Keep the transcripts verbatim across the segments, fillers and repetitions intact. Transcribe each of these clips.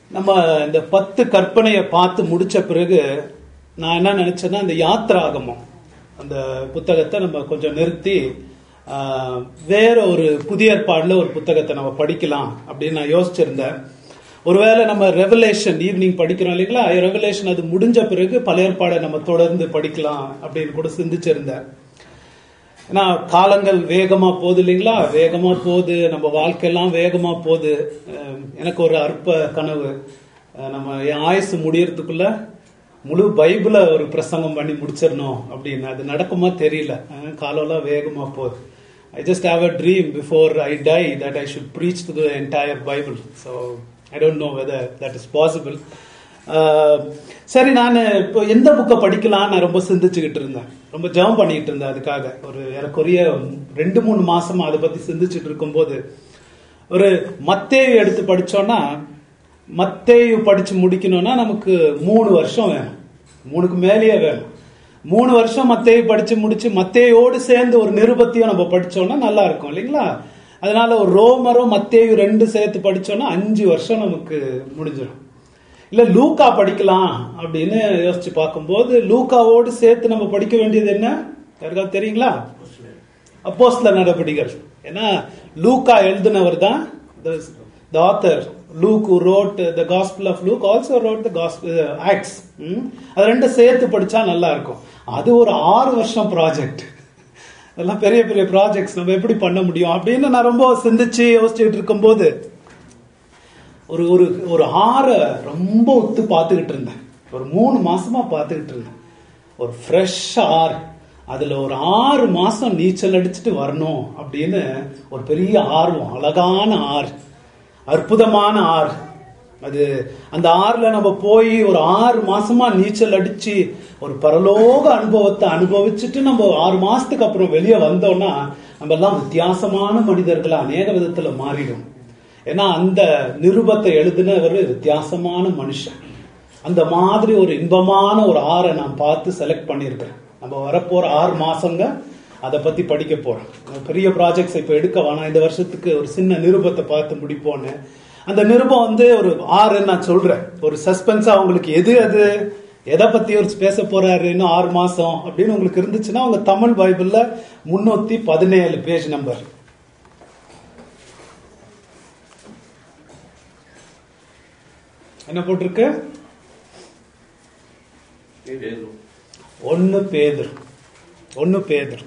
நம்ம இந்த பத்து கற்பனையை பார்த்து முடிச்ச பிறகு நான் என்ன நினைச்சேன்னா, இந்த யாத்ராகமம் அந்த புத்தகத்தை நம்ம கொஞ்சம் நிறுத்தி வேற ஒரு புதிய ஏற்பாடுல ஒரு புத்தகத்தை நம்ம படிக்கலாம் அப்படின்னு நான் யோசிச்சிருந்தேன். ஒருவேளை நம்ம ரெவலேஷன் ஈவினிங் படிக்கிறோம் இல்லைங்களா, ரெவலேஷன் அது முடிஞ்ச பிறகு பழைய ஏற்பாடை நம்ம தொடர்ந்து படிக்கலாம் அப்படின்னு கூட சிந்திச்சிருந்தேன். ஏன்னா காலங்கள் வேகமா போகுது இல்லைங்களா, வேகமா போகுது, நம்ம வாழ்க்கையெல்லாம் வேகமா போகுது. எனக்கு ஒரு அற்ப கனவு, நம்ம என் ஆயுசு முடியறதுக்குள்ள முழு பைபிளை ஒரு பிரசங்கம் பண்ணி முடிச்சிடணும் அப்படின்னு. அது நடக்குமா தெரியல, காலம்லாம் வேகமா போகுது. I just have a dream before I die that I should preach to the entire Bible. So I don't know whether that is possible. சரி, நான் இப்போ எந்த புக்கை படிக்கலாம் நான் ரொம்ப சிந்திச்சுக்கிட்டு இருந்தேன், ரொம்ப ஜெபம் பண்ணிட்டு இருந்தேன். அதுக்காக ஒரு ஏறக்குறைய ரெண்டு மூணு மாசமா அதை பத்தி சிந்திச்சுட்டு இருக்கும்போது, ஒரு மத்தேயு எடுத்து படிச்சோம்னா, மத்தேயு படிச்சு முடிக்கணும்னா நமக்கு மூணு வருஷம் வேணும், மூணுக்கு மேலேயே வேணும். மூணு வருஷம் மத்தேயு படிச்சு முடிச்சு மத்தேயோடு சேர்ந்து ஒரு நிருபத்தையும் நம்ம படிச்சோம்னா நல்லா இருக்கும் இல்லைங்களா. அதனால ஒரு ரோமரும் மத்தேயு ரெண்டு சேர்த்து படிச்சோம்னா அஞ்சு வருஷம் நமக்கு முடிஞ்சிடும். இல்ல லூக்கா படிக்கலாம் அப்படின்னு யோசிச்சு பார்க்கும்போது, லூக்காவோடு சேர்த்து நம்ம படிக்க வேண்டியது என்ன யாருக்காவது தெரியுங்களா? அப்போஸ்தலர் நடபடிகள். ஏன்னா லூக்கா எழுதினவர் தான் the author. Luke who wrote the Gospel of Luke also wrote the Gospel uh, Acts. அது ரெண்டு சேர்த்து படிச்சா நல்லா இருக்கும். அது ஒரு ஆறு வருஷம் ப்ராஜெக்ட், அதெல்லாம் பெரிய பெரிய ப்ராஜெக்ட்ஸ், நம்ம எப்படி பண்ண முடியும் அப்படின்னு நான் ரொம்ப சிந்திச்சு யோசிச்சுட்டு இருக்கும்போது ஒரு ஒரு ஒரு ஆறை ரொம்ப ஒத்து பார்த்துக்கிட்டு இருந்தேன். ஒரு மூணு மாசமா பார்த்துக்கிட்டு இருந்தேன். ஒரு ஃப்ரெஷ் ஆறு, அதுல ஒரு ஆறு மாசம் நீச்சல் அடிச்சுட்டு வரணும் அப்படின்னு ஒரு பெரிய ஆர்வம். அழகான ஆறு, அற்புதமான ஆறு. அது அந்த ஆறுல நம்ம போய் ஒரு ஆறு மாசமா நீச்சல் அடிச்சு ஒரு பரலோக அனுபவத்தை அனுபவிச்சுட்டு நம்ம ஆறு மாசத்துக்கு அப்புறம் வெளியே வந்தோம்னா நம்ம எல்லாம் வித்தியாசமான மனிதர்களா அநேக விதத்துல மாறிடும். ஏன்னா அந்த நிருபத்தை எழுதினவர் வித்தியாசமான மனுஷன். அந்த மாதிரி ஒரு இன்பமான ஒரு ஆறை நான் பார்த்து செலக்ட் பண்ணியிருக்கிறேன். நம்ம வரப்போற ஆறு மாசங்க அதை பத்தி படிக்க போறோம். பெரிய ப்ராஜெக்ட்ஸ் இப்ப எடுக்க வேணாம், இந்த வருஷத்துக்கு ஒரு சின்ன நிருபத்தை பார்த்து முடிப்போன்னு. அந்த நிருபம் வந்து ஒரு ஆறு நான் சொல்றேன், ஒரு சஸ்பென்ஸா உங்களுக்கு எது அது எதை பத்தி ஒரு பேச போறாரு இன்னும் ஆறு மாசம் அப்படின்னு உங்களுக்கு இருந்துச்சுன்னா, உங்க தமிழ் பைபிள்ல முன்னூத்தி பதினேழு பேஜ் நம்பர் என்ன போட்டிருக்கு? ஒன்னு பேதுரு. ஒன்னு பேதுரு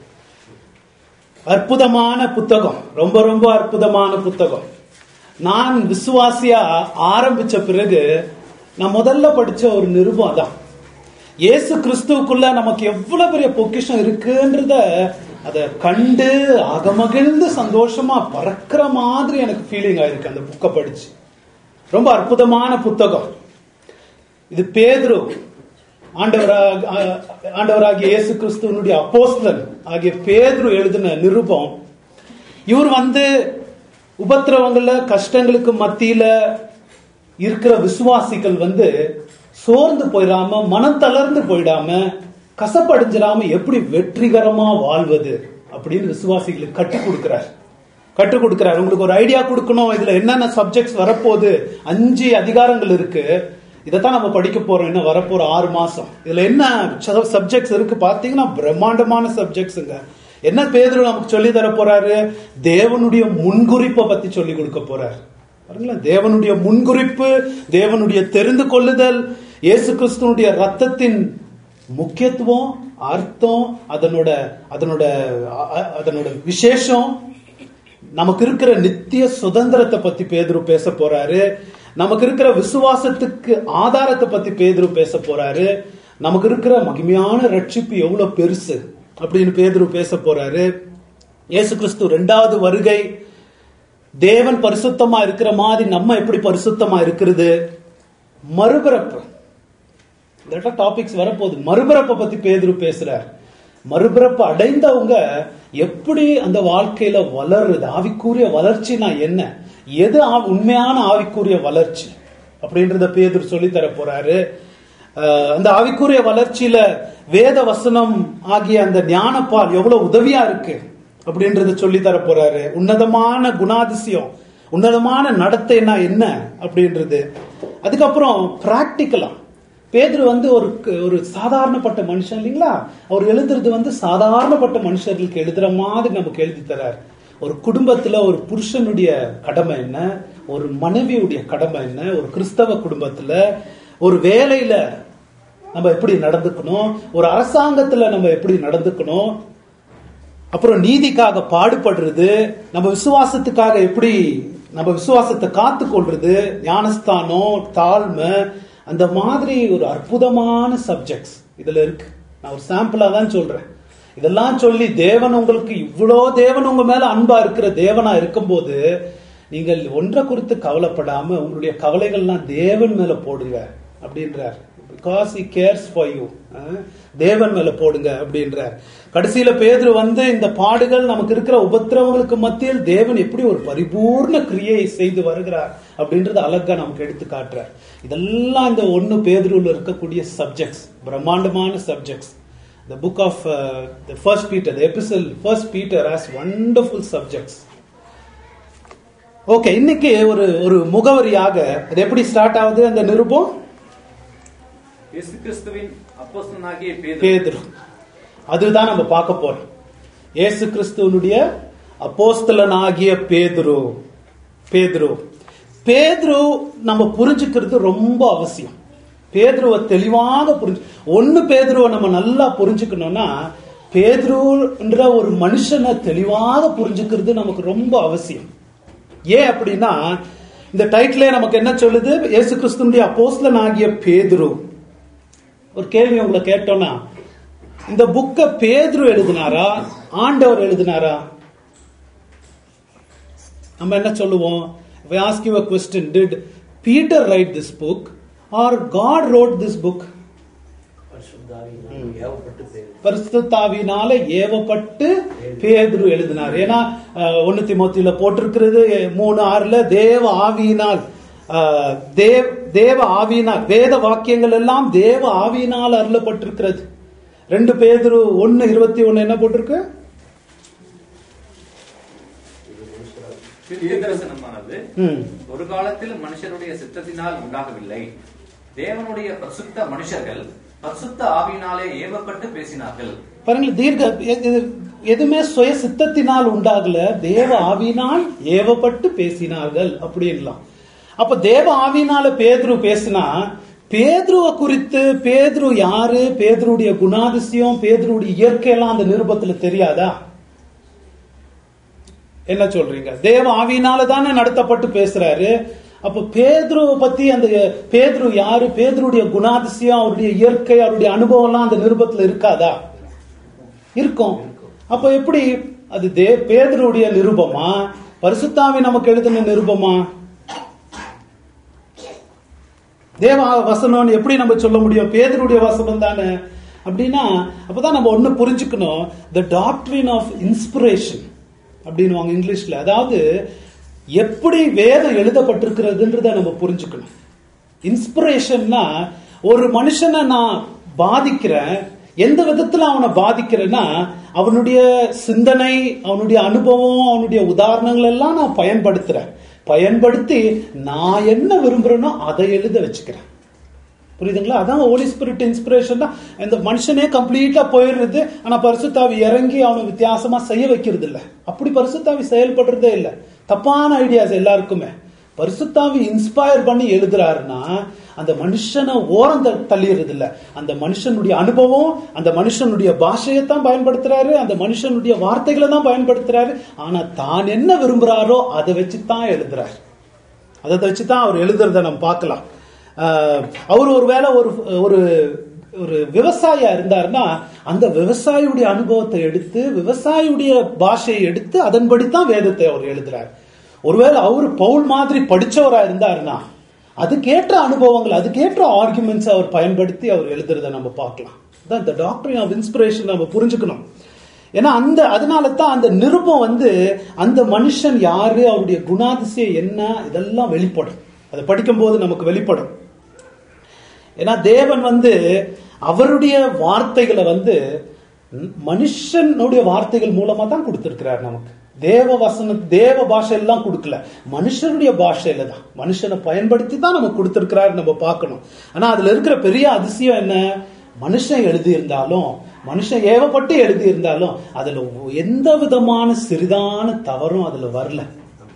அற்புதமான புத்தகம், ரொம்ப ரொம்ப அற்புதமான புத்தகம். நான் விசுவாசியா ஆரம்பிச்ச பிறகு நான் முதல்ல படிச்ச ஒரு நிருபம் தான். இயேசு கிறிஸ்துவுக்குள்ள நமக்கு எவ்வளவு பெரிய பொக்கிஷம் இருக்குன்றத அதை கண்டு அகமகிழ்ந்து சந்தோஷமா பறக்கிற மாதிரி எனக்கு ஃபீலிங் ஆயிருக்கு அந்த புக்கை படிச்சு. ரொம்ப அற்புதமான புத்தகம் இது. பேதுரு ஆண்டவராக ஆண்டவராகிய இயேசு கிறிஸ்துவனுடைய அப்போஸ்தலன் ஆகிய பேதுரு எழுதின நிருபம். இவர் வந்து உபத்திரவங்கள்ல கஷ்டங்களுக்கு மத்தியில இருக்கிற விசுவாசிகள் வந்து சோர்ந்து போயிடாம, மனம் தளர்ந்து போயிடாம, கசப்படைஞ்சிடாம எப்படி வெற்றிகரமா வாழ்வது அப்படின்னு விசுவாசிகளுக்கு கற்றுக் கொடுக்கிறார் கற்றுக் கொடுக்கிறார். உங்களுக்கு ஒரு ஐடியா கொடுக்கணும், இதுல என்னென்ன சப்ஜெக்ட்ஸ் வரப்போகுது. அஞ்சு அதிகாரங்கள் இருக்கு, இதைத்தான் நம்ம படிக்க போறோம் இன்னும் வரப்போற ஆறு மாசம். இதுல என்ன சப்ஜெக்ட்ஸ் இருக்கு பாத்தீங்கன்னா பிரம்மாண்டமான சப்ஜெக்ட்ஸுங்க. என்ன பேதுரு நமக்கு சொல்லி தர போறாரு? தேவனுடைய முன்குறிப்பை பத்தி சொல்லி கொடுக்க போறாரு. தேவனுடைய முன்குறிப்பு, தேவனுடைய தெரிந்து கொள்ளுதல், இயேசு கிறிஸ்துவனுடைய ரத்தத்தின் முக்கியத்துவம், அர்த்தம், அதனோட அதனோட அதனோட விசேஷம், நமக்கு இருக்கிற நித்திய சுதந்திரத்தை பத்தி பேதுரு பேச போறாரு. நமக்கு இருக்கிற விசுவாசத்துக்கு ஆதாரத்தை பத்தி பேதுரு பேச போறாரு. நமக்கு இருக்கிற மகிமையான ரட்சிப்பு எவ்வளவு பெருசு அப்படின்னு பேதுரு பேச போறாரு. இயேசு கிறிஸ்து ரெண்டாவது வருகை, தேவன் பரிசுத்தமா இருக்கிற மாதிரி நம்ம எப்படி பரிசுத்தமா இருக்கிறது, மறுபிறப்பு, டாபிக்ஸ் வரப்போகுது. மறுபிறப்பை பத்தி பேதுரு பேசுறார். மறுபிறப்பு அடைந்தவங்க எப்படி அந்த வாழ்க்கையில வளருது, ஆவிக்குரிய வளர்ச்சினா என்ன, எது உண்மையான ஆவிக்குரிய வளர்ச்சி அப்படின்றத பேதுரு சொல்லி தர போறாரு. அந்த ஆவிக்குரிய வளர்ச்சியில வேத வசனம் ஆகிய அந்த ஞானப்பால் எவ்வளவு உதவியா இருக்கு அப்படின்றத சொல்லி தர போறாரு. உன்னதமான குணாதிசயம், உன்னதமான நடத்தைனா என்ன அப்படின்றது. அதுக்கப்புறம் பிராக்டிக்கலா பேதுரு வந்து ஒரு ஒரு சாதாரணப்பட்ட மனுஷன் இல்லைங்களா, அவர் எழுதுறது வந்து சாதாரணப்பட்ட மனுஷர்களுக்கு எழுதுற மாதிரி நமக்கு எழுதி தரார். ஒரு குடும்பத்துல ஒரு புருஷனுடைய கடமை என்ன, ஒரு மனைவியுடைய கடமை என்ன, ஒரு கிறிஸ்தவ குடும்பத்துல ஒரு வேலையில நம்ம எப்படி நடந்துக்கணும், ஒரு அரசாங்கத்துல நம்ம எப்படி நடந்துக்கணும், அப்புறம் நீதிக்காக பாடுபடுறது, நம்ம விசுவாசத்துக்காக எப்படி நம்ம விசுவாசத்தை காத்து கொள்றது, ஞானஸ்தானம், தாழ்மை, அந்த மாதிரி ஒரு அற்புதமான சப்ஜெக்ட்ஸ் இதுல இருக்கு. நான் ஒரு சாம்பிளா தான் சொல்றேன். இதெல்லாம் சொல்லி தேவன் உங்களுக்கு இவ்வளோ தேவன் உங்க மேல அன்பா இருக்கிற தேவனா இருக்கும்போது நீங்கள் ஒன்றை குறித்து கவலைப்படாம உங்களுடைய கவலைகள்லாம் தேவன் மேல போடுங்க அப்படின்றார். Because he cares for you. தேவன் மேல போடுங்க அப்படின்றார். கடைசியில பேதுரு வந்து இந்த பாடுகள் நமக்கு இருக்கிற உபத்திரவங்களுக்கு மத்தியில் தேவன் எப்படி ஒரு பரிபூர்ண கிரியை செய்து வருகிறார் அப்படின்றது அழகா நமக்கு எடுத்து காட்டுறார். இதெல்லாம் இந்த ஒன்னு பேதுருல இருக்கக்கூடிய சப்ஜெக்ட்ஸ், பிரம்மாண்டமான subjects. The book of uh, the first Peter, the epistle first Peter has wonderful subjects. Okay, இன்னைக்கு ஒரு ஒரு முகவரியாக அது எப்படி ஸ்டார்ட் ஆகுது அந்த நிருபம்? இயேசு கிறிஸ்துவின் அப்போஸ்தலனாகிய பேதுரு, அதுதான் நம்ம பார்க்க போறோம். இயேசு கிறிஸ்துவினுடைய அப்போஸ்தலனாகிய பேதுரு. பேதுரு பேதுரு நம்ம புரிஞ்சுக்கிறது ரொம்ப அவசியம். பேதுருவை தெளிவாக புரிஞ்சு ஒன்னு பேதுருவை நம்ம நல்லா புரிஞ்சுக்கணும்னா பேதுருன்ற ஒரு மனுஷனை தெளிவாக புரிஞ்சுக்கிறது நமக்கு ரொம்ப அவசியம். ஏன் அப்படின்னா இந்த டைட்டிலே நமக்கு என்ன சொல்லுது? இயேசு கிறிஸ்துவினுடைய அப்போஸ்தலனாகிய பேதுரு. ஒரு கேள்வி உங்களை கேட்டோம்னா, இந்த புக்கை பேதுரு எழுதினாரா ஆண்டவர் எழுதினாரா? நம்ம என்ன சொல்லுவோம்? If I ask you a question, did Peter write this book or God wrote this book? பரிசுத்தாவினால ஏவப்பட்டு பேதுரு எழுதினார். ஏன்னா ஒன்னு தீமோத்தேயுல போட்டிருக்கிறது மூணு ஆறுல தேவ ஆவியினால், தேவ ஆவியினால், வேத வாக்கியங்கள் எல்லாம் தேவ ஆவியினால் அருளப்பட்டிருக்கிறது. ரெண்டு பேதுரு ஒன்னு இருபத்தி ஒன்னு என்ன போட்டிருக்கு? தீர்க்கதரிசனமானது ஒரு காலத்தில் மனுஷருடைய சித்தத்தினால் உண்டாகவில்லை, தேவனுடைய பரிசுத்த மனுஷர்கள் பரிசுத்த ஆவியினாலே ஏவப்பட்டு பேசினார்கள். பாருங்க, தீர்க்க எதுவுமே சுய சித்தத்தினால் உண்டாகல, தேவ ஆவியினால் ஏவப்பட்டு பேசினார்கள் அப்படின்லாம். அப்ப தேவ ஆவியினால பேதுரு பேசினா பேதுருவ குறித்து, பேதுரு யாரு, பேதுருடைய குணாதிசயம், பேதுருடைய இயற்கையெல்லாம் அந்த நிருபத்துல தெரியாதா? என்ன சொல்றீங்க? தேவ ஆவியினால தானே நடத்தப்பட்டு பேசுறாரு. அப்ப பேதுருவை பத்தி, அந்த பேதுரு யாரு, பேதுருடைய குணாதிசயம், அவருடைய இயற்கை, அவருடைய அனுபவம் எல்லாம் அந்த நிருபத்துல இருக்காதா? இருக்கும். அப்ப எப்படி அது தே பேதுருடைய நிருபமா, பரிசுத்தாவி நமக்கு எழுதின நிருபமா? தேவ வசனம் எப்படி நம்ம சொல்ல முடியும்? பேதுருடைய வசனம் தானே. அப்படின்னா அப்பதான் நம்ம ஒண்ணு புரிஞ்சுக்கணும், the doctrine of inspiration அப்படின்னு இங்கிலீஷ்ல. அதாவது எப்படி வேதம் எழுதப்பட்டிருக்கிறதுன்றத நம்ம புரிஞ்சுக்கணும். இன்ஸ்பிரேஷன்னா ஒரு மனுஷனை நான் பாதிக்கிறேன், எந்த விதத்துல அவனை பாதிக்கிறேன்னா அவனுடைய சிந்தனை, அவனுடைய அனுபவம், அவனுடைய உதாரணங்கள் எல்லாம் நான் பயன்படுத்துறேன். பயன்படுத்தி நான் என்ன விரும்புறேனோ அதை எழுத வச்சுக்கிறேன். புரியுதுங்களா? அதான் ஹோலி ஸ்பிரிட் இன்ஸ்பிரேஷன். இந்த மனுஷனே கம்ப்ளீட்டா போயிடுறது, ஆனா பரிசுத்தாவி இறங்கி அவனை வித்தியாசமா செய்ய வைக்கிறது இல்ல. அப்படி பரிசுத்தாவி செயல்படுறதே இல்ல. தப்பான ஐடியாஸ் எல்லாருக்குமே. பரிசுத்தாவி இன்ஸ்பயர் பண்ணி எழுதுறாருன்னா அந்த மனுஷனை ஓரம் தள்ளிடுறது இல்ல. அந்த மனுஷனுடைய அனுபவம், அந்த மனுஷனுடைய பாஷையை தான் பயன்படுத்துறாரு, அந்த மனுஷனுடைய வார்த்தைகளை தான் பயன்படுத்துறாரு. ஆனா தான் என்ன விரும்புறாரோ அதை வச்சுதான் எழுதுறாரு. அதை வச்சுதான் அவர் எழுதுறத நம்ம பார்க்கலாம். அவர் ஒருவேளை ஒரு ஒரு ஒரு விவசாயியா இருந்தாருன்னா அந்த விவசாயியுடைய அனுபவத்தை எடுத்து, விவசாயியுடைய பாஷையை எடுத்து அதன்படித்தான் வேதத்தை அவர் எழுதுறார். ஒருவேளை அவரு பவுல் மாதிரி படிச்சவரா இருந்தாருன்னா அதுக்கேற்ற அனுபவங்கள், அதுக்கேற்ற ஆர்குமெண்ட்ஸ் அவர் பயன்படுத்தி அவர் எழுதுறத நம்ம பார்க்கலாம். அதான் இந்த டாக்டரின் ஆஃப் இன்ஸ்பிரேஷன் நம்ம புரிஞ்சுக்கணும். ஏன்னா அந்த அதனால தான் அந்த நிருபம் வந்து அந்த மனுஷன் யாரு, அவருடைய குணாதிசயம் என்ன, இதெல்லாம் வெளிப்படும். அதை படிக்கும் போது நமக்கு வெளிப்படும். ஏன்னா தேவன் வந்து அவருடைய வார்த்தைகளை வந்து மனுஷனுடைய வார்த்தைகள் மூலமா தான் கொடுத்திருக்கிறார் நமக்கு. தேவ வசன தேவ பாஷையெல்லாம் கொடுக்கல, மனுஷனுடைய பாஷையில தான், மனுஷனை பயன்படுத்தி தான் நம்ம கொடுத்திருக்கிறாரு நம்ம பார்க்கணும். ஆனா அதுல இருக்கிற பெரிய அதிசயம் என்ன, மனுஷன் எழுதி இருந்தாலும், மனுஷன் ஏவப்பட்டு எழுதி இருந்தாலும் அதுல எந்த விதமான சிறிதான தவறும் அதுல வரல.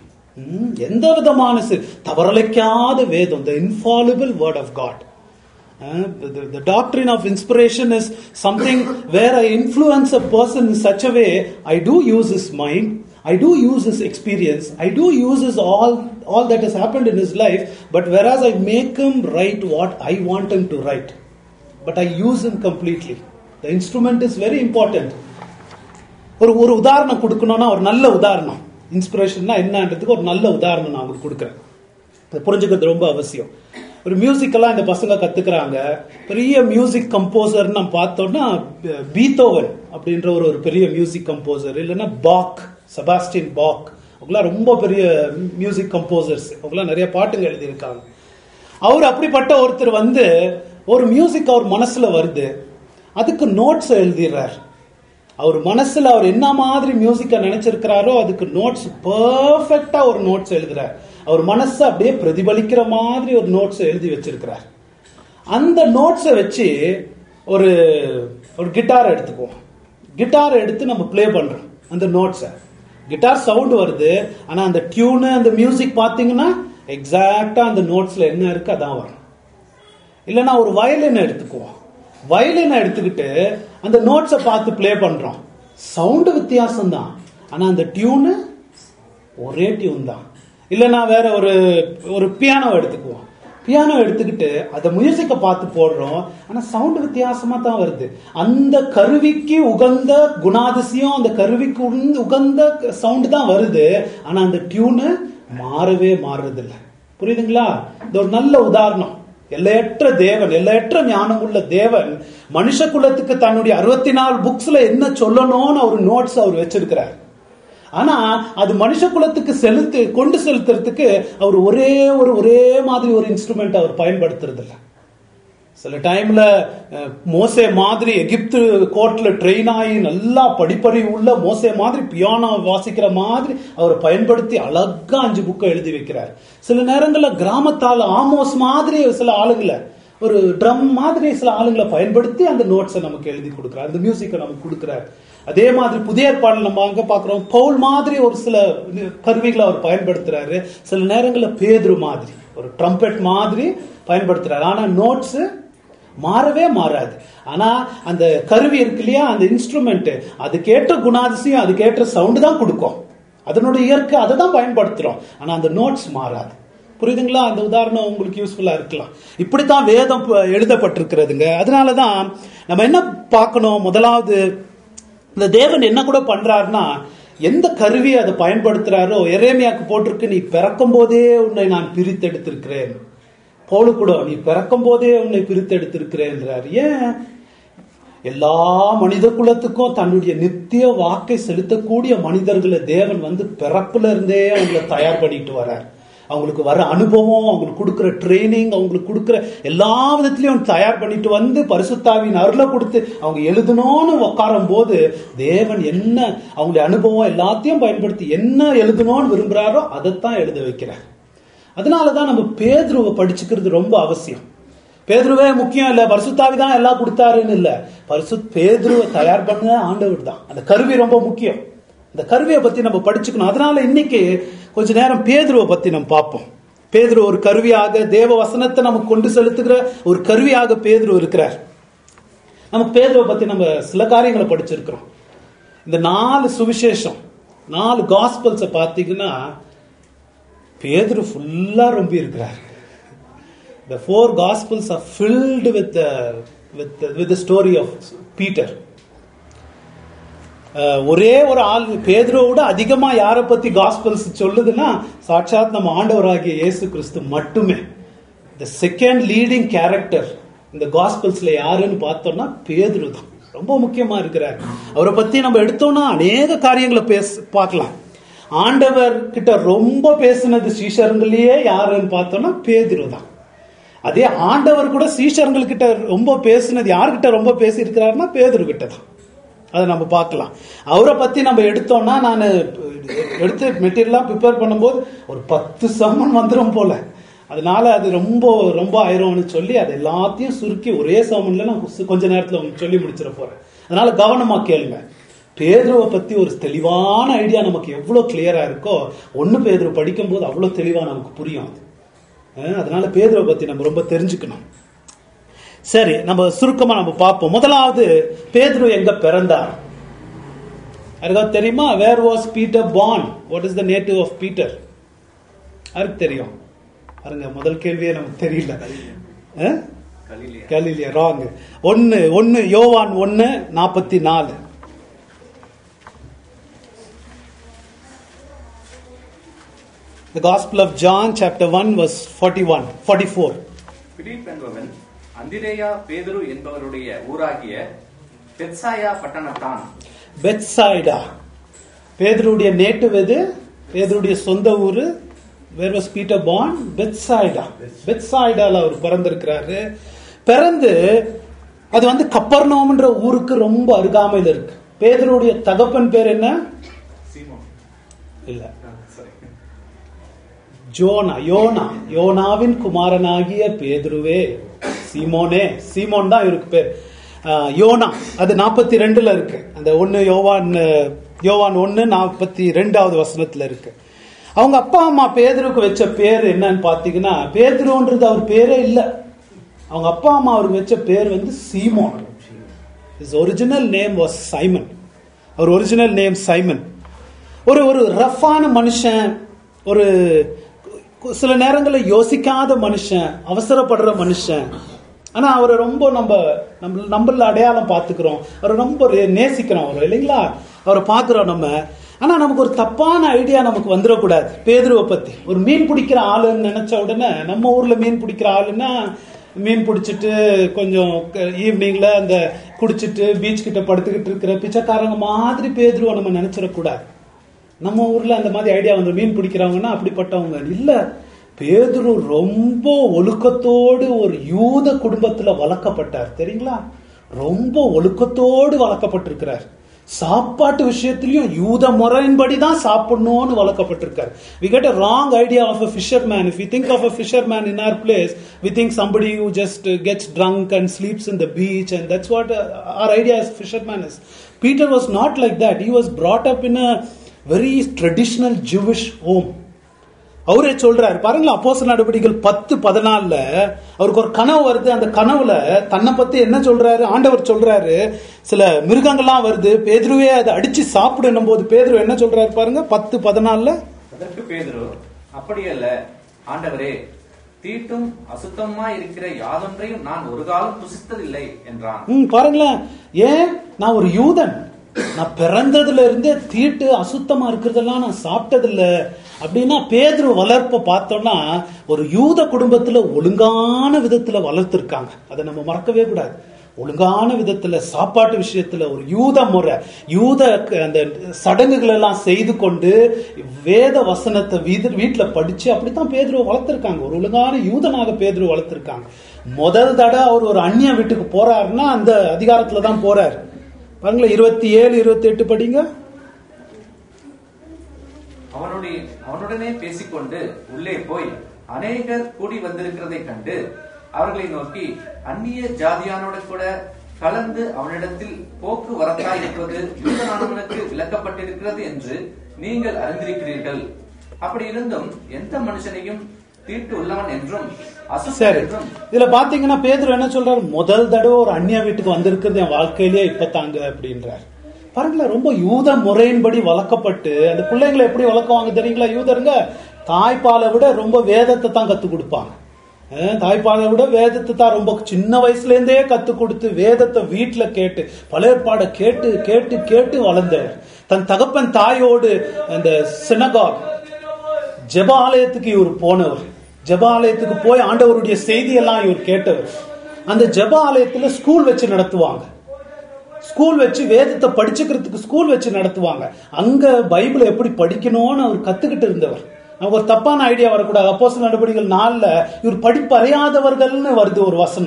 எந்த விதமான தவறலைக்காத வேதம், the infallible word of God. Uh, the, the doctrine of inspiration is something where I influence a person in such a way. I do use his mind, I do use his experience, I do use his all all that has happened in his life, but whereas I make him write what I want him to write, but I use him completely. The instrument is very important. ஒரு ஒரு உதாரணம் கொடுக்கணும்னா, ஒரு நல்ல உதாரணம், இன்ஸ்பிரேஷன்னா என்னன்றதுக்கு ஒரு நல்ல உதாரணம் நான் உங்களுக்கு கொடுக்குறேன். புரிஞ்சுக்கிறது ரொம்ப அவசியம். ஒரு மியூசிக்கெல்லாம் இந்த பசங்க கத்துக்கிறாங்க. பெரிய மியூசிக் கம்போசர் நம்ம பார்த்தோம்னா பீத்தோவன் அப்படின்ற ஒரு ஒரு பெரிய மியூசிக் கம்போசர், இல்லைன்னா பாக், செபாஸ்டியன் பாக், அவங்களாம் ரொம்ப பெரிய மியூசிக் கம்போசர்ஸ், அவங்களாம் நிறைய பாட்டுங்க எழுதியிருக்காங்க. அவர் அப்படிப்பட்ட ஒருத்தர் வந்து ஒரு மியூசிக் அவர் மனசுல வருது, அதுக்கு நோட்ஸ் எழுதிடுறார். அவர் மனசுல அவர் என்ன மாதிரி மியூசிக்க நினைச்சிருக்கிறாரோ அதுக்கு நோட்ஸ் பெர்ஃபெக்டா ஒரு நோட்ஸ் எழுதுறார். அவர் மனசை அப்படியே பிரதிபலிக்கிற மாதிரி ஒரு நோட்ஸ் எழுதி வச்சிருக்கிறார். அந்த நோட்ஸை வச்சு ஒரு ஒரு கிட்டார் எடுத்துக்குவோம். கிட்டார் எடுத்து நம்ம பிளே பண்றோம். அந்த நோட்ஸை, கிட்டார் சவுண்ட் வருது, ஆனா அந்த டியூனு அந்த மியூசிக் பாத்தீங்கன்னா எக்ஸாக்டா அந்த நோட்ஸ்ல என்ன இருக்கு அதான் வரும். இல்லைன்னா ஒரு வயலின் எடுத்துக்குவோம். வயலினை எடுத்துக்கிட்டு அந்த நோட்ஸை பார்த்து பிளே பண்றோம். சவுண்டு வித்தியாசம் தான், ஆனா அந்த டியூனு ஒரே டியூன் தான். இல்லைன்னா வேற ஒரு ஒரு பியானோ எடுத்துக்குவோம். பியானோ எடுத்துக்கிட்டு அந்த மியூசிக்கை பார்த்து போடுறோம், ஆனா சவுண்டு வித்தியாசமா தான் வருது. அந்த கருவிக்கு உகந்த குணாதிசயம், அந்த கருவிக்கு உகந்த சவுண்டு தான் வருது, ஆனா அந்த டியூனு மாறவே மாறுறது இல்லை. புரியுதுங்களா? இது ஒரு நல்ல உதாரணம். எல்லையற்ற தேவன், எல்லையற்ற ஞானம் உள்ள தேவன் மனுஷ குலத்துக்கு தன்னுடைய அறுபத்தி நாலு புக்ஸ்ல என்ன சொல்லணும்னு ஒரு நோட்ஸ் அவர் வச்சிருக்கிறார். ஆனா அது மனுஷ குலத்துக்கு செலுத்து கொண்டு செலுத்துறதுக்கு அவர் ஒரே ஒரு ஒரே மாதிரி ஒரு இன்ஸ்ட்ருமெண்ட் அவர் பயன்படுத்துறது இல்லை. சில டைம்ல மோசே மாதிரி எகிப்து கோர்ட்ல ட்ரெயின் ஆகி நல்லா படிப்பறிவு உள்ள மோசே மாதிரி பியானோ வாசிக்கிற மாதிரி அவர் பயன்படுத்தி அழகா அஞ்சு புக்கை எழுதி வைக்கிறார். சில நேரங்கள்ல கிராமத்தால் ஆமோஸ் மாதிரி சில ஆளுங்களை, ஒரு ட்ரம் மாதிரி சில ஆளுங்களை பயன்படுத்தி அந்த நோட்ஸை நமக்கு எழுதி கொடுக்கிறார், அந்த மியூசிக்கை நமக்கு கொடுக்கிறார். அதே மாதிரி புதிய ஏற்பாடு நம்ம அங்க பாக்குறோம், பவுல் மாதிரி ஒரு சில கருவிகளை அவர் பயன்படுத்துறாரு. சில நேரங்கள்ல பேதுரு மாதிரி ஒரு ட்ரம்பெட் மாதிரி பயன்படுத்துறாரு. ஆனா நோட்ஸ் மாறவே மாறாது. ஆனா அந்த கருவி இருக்கு இல்லையா, அந்த இன்ஸ்ட்ருமெண்ட் அதுக்கேற்ற குணாதிசயம் அதுக்கேற்ற சவுண்ட் தான் கொடுக்கும். அதனுடைய இயற்கை அதை தான் பயன்படுத்துறோம். ஆனா அந்த நோட்ஸ் மாறாது. புரியுதுங்களா? அந்த உதாரணம் உங்களுக்கு யூஸ்ஃபுல்லா இருக்கலாம். இப்படித்தான் வேதம் எழுதப்பட்டிருக்கிறதுங்க. அதனாலதான் நம்ம என்ன பார்க்கணும், முதலாவது இந்த தேவன் என்ன கூட பண்றாருன்னா, எந்த கருவியை அதை பயன்படுத்துறாரோ, எரேமியாக்கு போட்டிருக்கு, நீ பிறக்கும் போதே உன்னை நான் பிரித்தெடுத்திருக்கிறேன். பவுல் கூட நீ பிறக்கும் போதே உன்னை பிரித்தெடுத்திருக்கிறேன்றார். ஏன்? எல்லா மனித குலத்துக்கும் தன்னுடைய நித்திய வாக்கை செலுத்தக்கூடிய மனிதர்களை தேவன் வந்து பிறப்புல இருந்தே அவங்களை தயார் பண்ணிட்டு வர்றார். அவங்களுக்கு வர அனுபவம், அவங்களுக்கு கொடுக்குற ட்ரைனிங், அவங்களுக்கு கொடுக்குற எல்லா விதத்திலையும் தயார் பண்ணிட்டு வந்து பரிசுத்தாவின் அருளை கொடுத்து அவங்க எழுதணும்னு உட்காரும் போது தேவன் என்ன அவங்களுடைய அனுபவம் எல்லாத்தையும் பயன்படுத்தி என்ன எழுதணும்னு விரும்புறாரோ அதைத்தான் எழுத வைக்கிறார். அதனாலதான் நம்ம பேதுருவை படிச்சுக்கிறது ரொம்ப அவசியம். பேதுருவே முக்கியம் இல்ல, பரிசுத்தாவி தான் எல்லாம் கொடுத்தாருன்னு இல்ல, பரிசு பேதுருவை தயார் பண்ண ஆண்டவர் தான். அந்த கருவி ரொம்ப முக்கியம். அந்த கருவியை பத்தி நம்ம படிச்சுக்கணும். அதனால இன்னைக்கு கொஞ்ச நேரம் பேதுருவை பத்தி நம்ம பார்ப்போம். பேதுரு ஒரு கருவியாக, தேவ வசனத்தை நமக்கு கொண்டு செலுத்துகிற ஒரு கருவியாக பேதுரு இருக்கிறார். நமக்கு பேதுருவை பத்தி நம்ம சில காரியங்களை படிச்சிருக்கிறோம். இந்த நாலு சுவிசேஷம், நாலு காஸ்பல்ஸை பார்த்தீங்கன்னா பேதுரு ஃபுல்லா ரொம்ப இருக்கிறார். The four gospels are filled with the with the, with the story of Peter. ஒரே ஒரு ஆள் பேதுருவோட அதிகமா யாரை பத்தி காஸ்பல்ஸ் சொல்லுதுன்னா சாட்சாத் நம்ம ஆண்டவராகிய இயேசு கிறிஸ்து மட்டுமே. The second leading character இந்த காஸ்பல்ஸ்ல யாருன்னு பார்த்தோம்னா பேதுரு தான். ரொம்ப முக்கியமா இருக்கிறார். அவரை பத்தி நம்ம எடுத்தோம்னா அநேக காரியங்களை பேச பார்க்கலாம். ஆண்டவர் கிட்ட ரொம்ப பேசினது சீஷர்களையே யாருன்னு பார்த்தோம்னா பேதுரு தான். அதே ஆண்டவர் கூட சீஷர்கள் கிட்ட ரொம்ப பேசினது யார்கிட்ட ரொம்ப பேசி இருக்கிறாருன்னா பேதுரு கிட்ட தான். அதை நம்ம பார்க்கலாம். அவரை பத்தி நம்ம எடுத்தோம்னா, நான் எடுத்து மெட்டீரியல்லாம் ப்ரிப்பேர் பண்ணும்போது ஒரு பத்து சமன் வந்துடும் போல. அதனால அது ரொம்ப ரொம்ப ஆயிரும்னு சொல்லி அது எல்லாத்தையும் சுருக்கி ஒரே சமன்ல நான் கொஞ்ச நேரத்துல சொல்லி முடிச்சிட போறேன். அதனால கவனமா கேளுங்க. பேதுருவை பத்தி ஒரு தெளிவான ஐடியா நமக்கு எவ்வளவு கிளியரா இருக்கோ, ஒன்னு பேதுரு படிக்கும் போது அவ்வளவு தெளிவா நமக்கு புரியும். அதனால பேதுருவை பத்தி நம்ம ரொம்ப தெரிஞ்சுக்கணும். சரி, நம்ம சுருக்கமா நம்ம பார்ப்போம். முதலாவது, பேதுரு எங்க பிறந்தார்? யாருக்காவது தெரியுமா? Where was Peter born? What is the native of Peter? யாருக்கு தெரியும்? பாருங்க, முதல் கேள்வியே நமக்கு தெரியல. கலிலியா. ராங். ஒன்னு ஒன்னு யோவான் ஒன்னு நாற்பத்தி நாலு. The Gospel of John, chapter one, verse forty-one, forty-four. Philip என்பவன் அந்திரேயா பேதுரு என்பவருடைய ஊராகிய பெத்சாயா பட்டணத்தான். பெத்சாய்டா. பேதுருடைய நேட்டிவ் எது? பேதுருடைய சொந்த ஊரு. Where was Peter born? பெத்சாய்டா. பெத்சாய்டால அவர் பிறந்திருக்கிறாரு. பிறந்து அது வந்து கப்பர்நகம்ன்ற ஊருக்கு ரொம்ப அருகாமையில் இருக்கு. பேதுருடைய தகப்பன் பேர் என்ன? இல்ல, ஜோனா. யோனா. யோனாவின் குமாரனாகிய பேதுருவே. சீமோனே. சீமோன் தான் இவருக்கு பேர். யோனா அது நாற்பத்தி ரெண்டுல இருக்கு. அந்த ஒன்னு யோவான் யோவான் ஒன்னு நாற்பத்தி ரெண்டாவது வசனத்துல இருக்கு. அவங்க அப்பா அம்மா பேதுருக்கு வச்ச பேர் என்னன்னு பாத்தீங்கன்னா, பேதுருன்றது அவர் பேரே இல்ல. அவங்க அப்பா அம்மா அவருக்கு வச்ச பேர் வந்து சீமோன். His original name was Simon. அவர் ஒரிஜினல் நேம் சைமன். ஒரு ஒரு ரஃப்பான மனுஷன், ஒரு சில நேரங்களில் யோசிக்காத மனுஷன், அவசரப்படுற மனுஷன். ஆனா அவரை ரொம்ப நம்ம நம்ம நம்மள அடையாளம் பார்த்துக்கிறோம், அவரை ரொம்ப நேசிக்கிறோம் அவர், இல்லைங்களா? அவரை பார்க்கிறோம் நம்ம. ஆனா நமக்கு ஒரு தப்பான ஐடியா நமக்கு வந்துடக்கூடாது பேதுருவை பத்தி. ஒரு மீன் பிடிக்கிற ஆளுன்னு நினைச்ச உடனே, நம்ம ஊர்ல மீன் பிடிக்கிற ஆளுன்னா மீன் பிடிச்சிட்டு கொஞ்சம் ஈவினிங்ல அந்த குடிச்சிட்டு பீச் கிட்ட படுத்துக்கிட்டு இருக்கிற பிச்சைக்காரங்க மாதிரி பேதுருவை நம்ம நினைச்சிடக்கூடாது. நம்ம ஊர்ல அந்த மாதிரி ஐடியா வந்து மீன் பிடிக்கிறவங்கன்னா அப்படிப்பட்டவங்க இல்ல. பேதுரு ரொம்ப ஒழுக்கத்தோடு ஒரு யூத குடும்பத்துல வளர்க்கப்பட்டார், தெரியுங்களா? ரொம்ப ஒழுக்கத்தோடு வளர்க்கப்பட்டிருக்கிறார். சாப்பாட்டு விஷயத்திலையும் யூத முறையின்படிதான் சாப்பிடணும்னு வளர்க்கப்பட்டிருக்காரு. We get a wrong idea of a fisherman. If we think of a fisherman in our place, we think somebody who just gets drunk and sleeps in the beach, and that's what our idea as fisherman is. Peter was not like that. He was brought up in a very traditional Jewish home. அவரே சொல்றாரு பாருங்களா, அப்போஸ்தலர் நடவடிக்கைகள் பத்து பதினாலுல அவருக்கு ஒரு கனவு வருது. அந்த கனவுல தன்னை பத்தி என்ன சொல்றாரு? ஆண்டவர் சொல்றாரு, சில மிருகங்கள்லாம் வருது, பேதுருவே அதை அடிச்சு சாப்பிடணும் போது பேதுரு என்ன சொல்றாரு பாருங்க, பத்து பதினாலுல. அதற்கு பேதுரு, அப்படியல்ல ஆண்டவரே, தீட்டும் அசுத்தமா இருக்கிற யாதொன்றையும் நான் ஒரு காலம் புசித்ததில்லை என்றான். ம் பாருங்களேன், ஏன்? நான் ஒரு யூதன், நான் பிறந்ததுல இருந்தே தீட்டு அசுத்தமா இருக்கிறதெல்லாம் நான் சாப்பிட்டதில்ல அப்படின்னா, பேதுரு வளர்ப்ப பார்த்தோம்னா ஒரு யூத குடும்பத்துல ஒழுங்கான விதத்துல வளர்த்திருக்காங்க. அதை நம்ம மறக்கவே கூடாது. ஒழுங்கான விதத்துல சாப்பாட்டு விஷயத்துல ஒரு யூத முறை, யூத அந்த சடங்குகள் எல்லாம் செய்து கொண்டு வேத வசனத்தை வீட்டுல படிச்சு அப்படித்தான் பேதுருவை வளர்த்திருக்காங்க. ஒரு ஒழுங்கான யூதனாக பேதுரு வளர்த்திருக்காங்க. முதல் தடவை அவர் ஒரு அந்நிய வீட்டுக்கு போறாருன்னா அந்த அதிகாரத்துலதான் போறாரு. பாருங்களேன், இருபத்தி ஏழு இருபத்தி எட்டு படிங்க. அவனுடைய அவனுடனே பேசிக்கொண்டு உள்ளே போய் அநேகர் கூடி வந்திருக்கிறதை கண்டு அவர்களை நோக்கி, அந்நிய ஜாதியானோட கூட கலந்து அவனிடத்தில் போக்குவரத்தாய் இருப்பது யூதனானவனுக்கு விளக்கப்பட்டிருக்கிறது என்று நீங்கள் அறிந்திருக்கிறீர்கள். அப்படி இருந்தும் எந்த மனுஷனையும் தீட்டு உள்ளவன் என்றும் சரி, இதுல பாத்தீங்கன்னா பேதுரு என்ன சொல்றாரு? முதல் தடவை ஒரு அந்நிய வீட்டுக்கு வந்திருக்கிறது என் வாழ்க்கையிலேயே இப்ப தாங்க அப்படின்றார். பாருங்களேன், ரொம்ப யூத முறையின்படி வளர்க்கப்பட்டு அந்த பிள்ளைங்களை எப்படி வளர்க்குவாங்க தெரியுங்களா? யூதருங்க தாய்ப்பாலை விட ரொம்ப வேதத்தை தான் கத்து கொடுப்பாங்க. தாய்ப்பாலை விட வேதத்தை தான் ரொம்ப சின்ன வயசுல இருந்தே கத்து கொடுத்து வேதத்தை வீட்டுல கேட்டு பழைய பாட கேட்டு கேட்டு கேட்டு வளர்ந்தவர். தன் தகப்பன் தாயோடு அந்த சினகாக் ஜெப ஆலயத்துக்கு இவர் போனவர். ஜெப ஆலயத்துக்கு போய் ஆண்டவருடைய செய்தியெல்லாம் இவர் கேட்டவர். அந்த ஜெப ஆலயத்துல ஸ்கூல் வச்சு நடத்துவாங்க. ஸ்கூல் வச்சு வேதத்தை படிச்சுக்கிறதுக்கு ஸ்கூல் வச்சு நடத்துவாங்க. அங்க பைபிளை எப்படி படிக்கணும்னு அவர் கத்துக்கிட்டு இருந்தவர். நமக்கு ஒரு தப்பான ஐடியா வரக்கூடாது. அப்போஸ்தலர் நடவடிக்கைகள் நாலுல இவர் படிப்பறியாதவர்கள்னு வருது ஒரு வசனம்.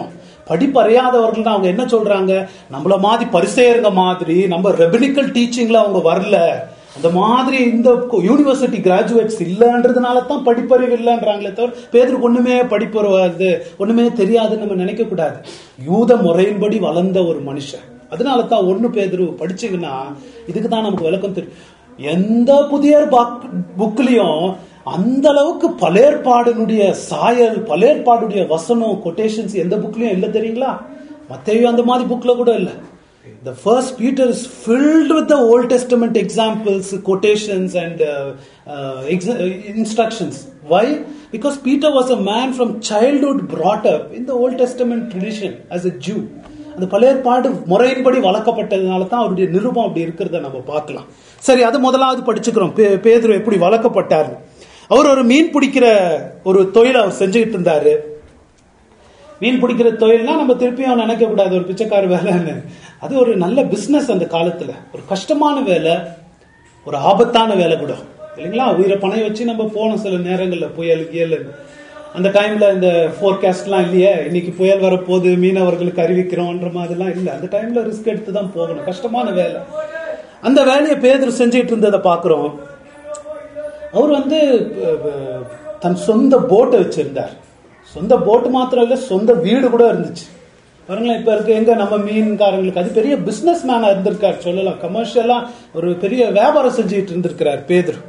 படிப்பறியாதவர்கள் தான். அவங்க என்ன சொல்றாங்க, நம்மள மாதிரி பரிசேயருங்க மாதிரி நம்ம ரெபினிக்கல் டீச்சிங்ல அவங்க வரல, அந்த மாதிரி இந்த யூனிவர்சிட்டி கிராஜுவேட்ஸ் இல்லன்றதுனால தான் படிப்பறிவு இல்லைன்றாங்களே தவிர பேதுருக்கு ஒண்ணுமே படிப்பறிவு ஒண்ணுமே தெரியாதுன்னு நம்ம நினைக்க கூடாது. யூத முறையின்படி வளர்ந்த ஒரு மனுஷன். அதனால தான் ஒண்ணு பேதுரு படிச்சீங்கன்னா இதுக்கு தான் நமக்கு விளக்கம் தெரியும். எந்த புதிய புக்லயும் அந்த அளவுக்கு பழையற்பாடுடைய சாயல், பழையற்பாடுடைய வசனம், கொட்டேஷன்ஸ் எந்த புக்லயும் இல்ல தெரியுங்களா? மத்தேயு அந்த மாதிரி புக்ல கூட இல்ல. The first Peter is filled with the Old Testament examples, quotations and uh, uh, ex- instructions. Why? Because Peter was a man from childhood brought up in the Old Testament tradition as a Jew. அந்த பழையற்பாடு முறையின்படி வளர்க்கப்பட்டதுனால தான் அவருடைய நிருபம் அப்படி இருக்கிறத நம்ம பார்க்கலாம். சரி, அது முதலாவது படிச்சுக்கிறோம். பேதுரு எப்படி வளர்க்கப்பட்டார். அவர் ஒரு மீன் பிடிக்கிற ஒரு தொழிலை அவர் செஞ்சுக்கிட்டு இருந்தாரு. மீன் பிடிக்கிற தொழில்னா நம்ம திருப்பியும் நினைக்க கூடாது ஒரு பிச்சைக்கார வேலைன்னு. அது ஒரு நல்ல பிசினஸ் அந்த காலத்துல. ஒரு கஷ்டமான வேலை, ஒரு ஆபத்தான வேலை கூட இல்லைங்களா? உயிரை பணைய வச்சு நம்ம போனோம் சில நேரங்கள்ல, புயல் கியல். அந்த டைம்ல இந்த போர்காஸ்ட்லாம் இல்லையே, இன்னைக்கு புயல் வரப்போது மீனவர்களுக்கு அறிவிக்கிறோம்ன்ற மாதிரிலாம் இல்லை. அந்த டைம்ல ரிஸ்க் எடுத்து தான் போகணும். கஷ்டமான வேலை. அந்த வேலையை பேதுரு செஞ்சுட்டு இருந்ததை பாக்குறோம். அவர் வந்து தன் சொந்த போட்டை வச்சிருந்தார். சொந்த போட்டு மாத்திரம் இல்ல, சொந்த வீடு கூட இருந்துச்சு. பாருங்களேன், இப்ப இருக்க எங்க நம்ம மீன்காரங்களுக்கு அது பெரிய பிசினஸ் மேனா இருந்திருக்காரு சொல்லலாம். கமர்ஷியலா ஒரு பெரிய வியாபாரம் செஞ்சுட்டு இருந்திருக்கிறார் பேதுரு.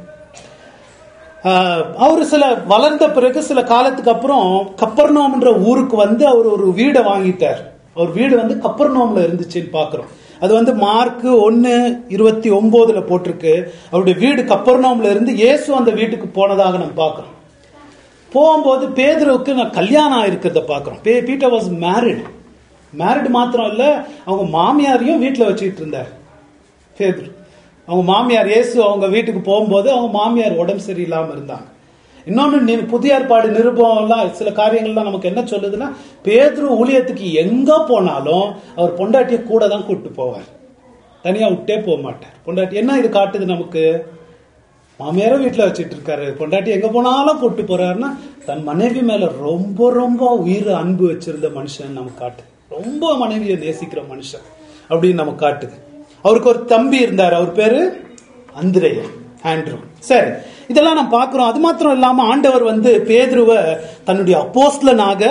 அவரு சில வளர்ந்த பிறகு சில காலத்துக்கு அப்புறம் கப்பர்நோம்ன்ற ஊருக்கு வந்து அவர் ஒரு வீடை வாங்கிட்டார். அவர் வீடு வந்து கப்பர்நோம்ல இருந்துச்சுன்னு பாக்குறோம். அது வந்து மார்க் ஒன்னு இருபத்தி ஒன்பதுல போட்டிருக்கு. அவருடைய வீடு கப்பர்நோம்ல இருந்து இயேசு அந்த வீட்டுக்கு போனதாக நம்ம பாக்குறோம். போகும்போது பேதுருவுக்கு நான் கல்யாணம் ஆயிருக்கிறத பாக்குறோம். Peter was married. மேரிட் மாத்திரம் இல்ல, அவங்க மாமியாரையும் வீட்டுல வச்சுக்கிட்டு இருந்தார் பேதுரு. அவங்க மாமியார் இயேசு அவங்க வீட்டுக்கு போகும்போது அவங்க மாமியார் உடம்பு சரியில்லாம இருந்தாங்க. இன்னொன்னு புதிய ஏற்பாடு நிருபம் எல்லாம் சில காரியங்கள்லாம் நமக்கு என்ன சொல்லுதுன்னா, பேதுரு ஊழியத்துக்கு எங்க போனாலும் அவர் பொண்டாட்டிய கூட தான் கூப்பிட்டு போவார், தனியா விட்டே போக மாட்டார். பொண்டாட்டி என்ன இது காட்டுது நமக்கு? மாமியார வீட்டுல வச்சுட்டு இருக்காரு, பொண்டாட்டி எங்க போனாலும் கூப்பிட்டு போறாருன்னா தன் மனைவி மேல ரொம்ப ரொம்ப உயிர் அன்பு வச்சிருந்த மனுஷன் நமக்கு காட்டுது. ரொம்ப மனைவியை நேசிக்கிற மனுஷன் அப்படின்னு நமக்கு காட்டுது. அவருக்கு ஒரு தம்பி இருந்தார், அவர் பேரு அந்திரேயா, ஆண்ட்ரூ. சரி, இதெல்லாம் நம்ம பார்க்கிறோம். அது மாத்திரம் இல்லாம ஆண்டவர் வந்து பேதுருவை தன்னுடைய அப்போஸ்தலனாக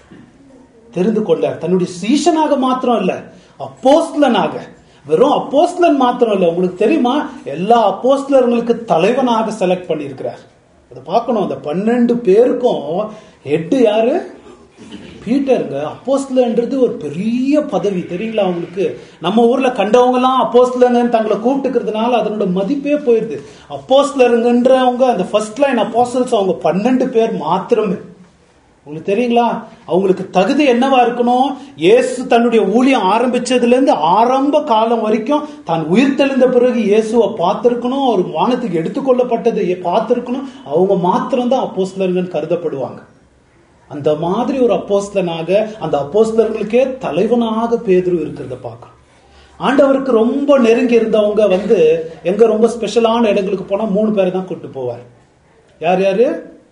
தெரிந்து கொண்டார். தன்னுடைய சீஷனாக மாத்திரம் இல்ல, அப்போஸ்தலனாக. வெறும் அப்போஸ்தலன் மாத்திரம் இல்ல, உங்களுக்கு தெரியுமா, எல்லா அப்போஸ்தலர்களுக்கு தலைவனாக செலக்ட் பண்ணியிருக்கிறார். அதை பார்க்கணும். அந்த பன்னெண்டு பேருக்கும் ஹெட் யாரு? பீட்டருங்க. அப்போஸ்தலன்றது ஒரு பெரிய பதவி தெரியுங்களா அவங்களுக்கு? நம்ம ஊர்ல கண்டவங்க எல்லாம் அப்போஸ்தலன்னு தங்களை கூப்பிட்டுக்கிறதுனால அதனோட மதிப்பே போயிருது. அப்போஸ்தலருங்கன்றவங்க அந்த ஃபர்ஸ்ட் லைன் அப்போஸ்தலர்ஸ் அவங்க பன்னெண்டு பேர் மாத்திரமே. உங்களுக்கு தெரியுங்களா அவங்களுக்கு தகுதி என்னவா இருக்கணும்? இயேசு தன்னுடைய ஊழியம் ஆரம்பிச்சதுல இருந்து ஆரம்ப காலம் வரைக்கும் தான் உயிர் தெளிந்த பிறகு இயேசுவை பார்த்திருக்கணும், அவர் வானத்துக்கு எடுத்துக்கொள்ளப்பட்டதை பார்த்திருக்கணும். அவங்க மாத்திரம் தான் அப்போஸ்தலர்கள் கருதப்படுவாங்க. அந்த மாதிரி ஒரு அப்போஸ்தலனாக, அந்த அப்போஸ்தலர்களுக்கே தலைவனாக பேதுரு இருக்கிறத பார்க்கணும். ஆண்டவருக்கு ரொம்ப நெருங்கி இருந்தவங்க வந்து எங்க ரொம்ப ஸ்பெஷலான இடங்களுக்கு போனா மூணு பேரை தான் கூட்டு போவார். யார் யாரு?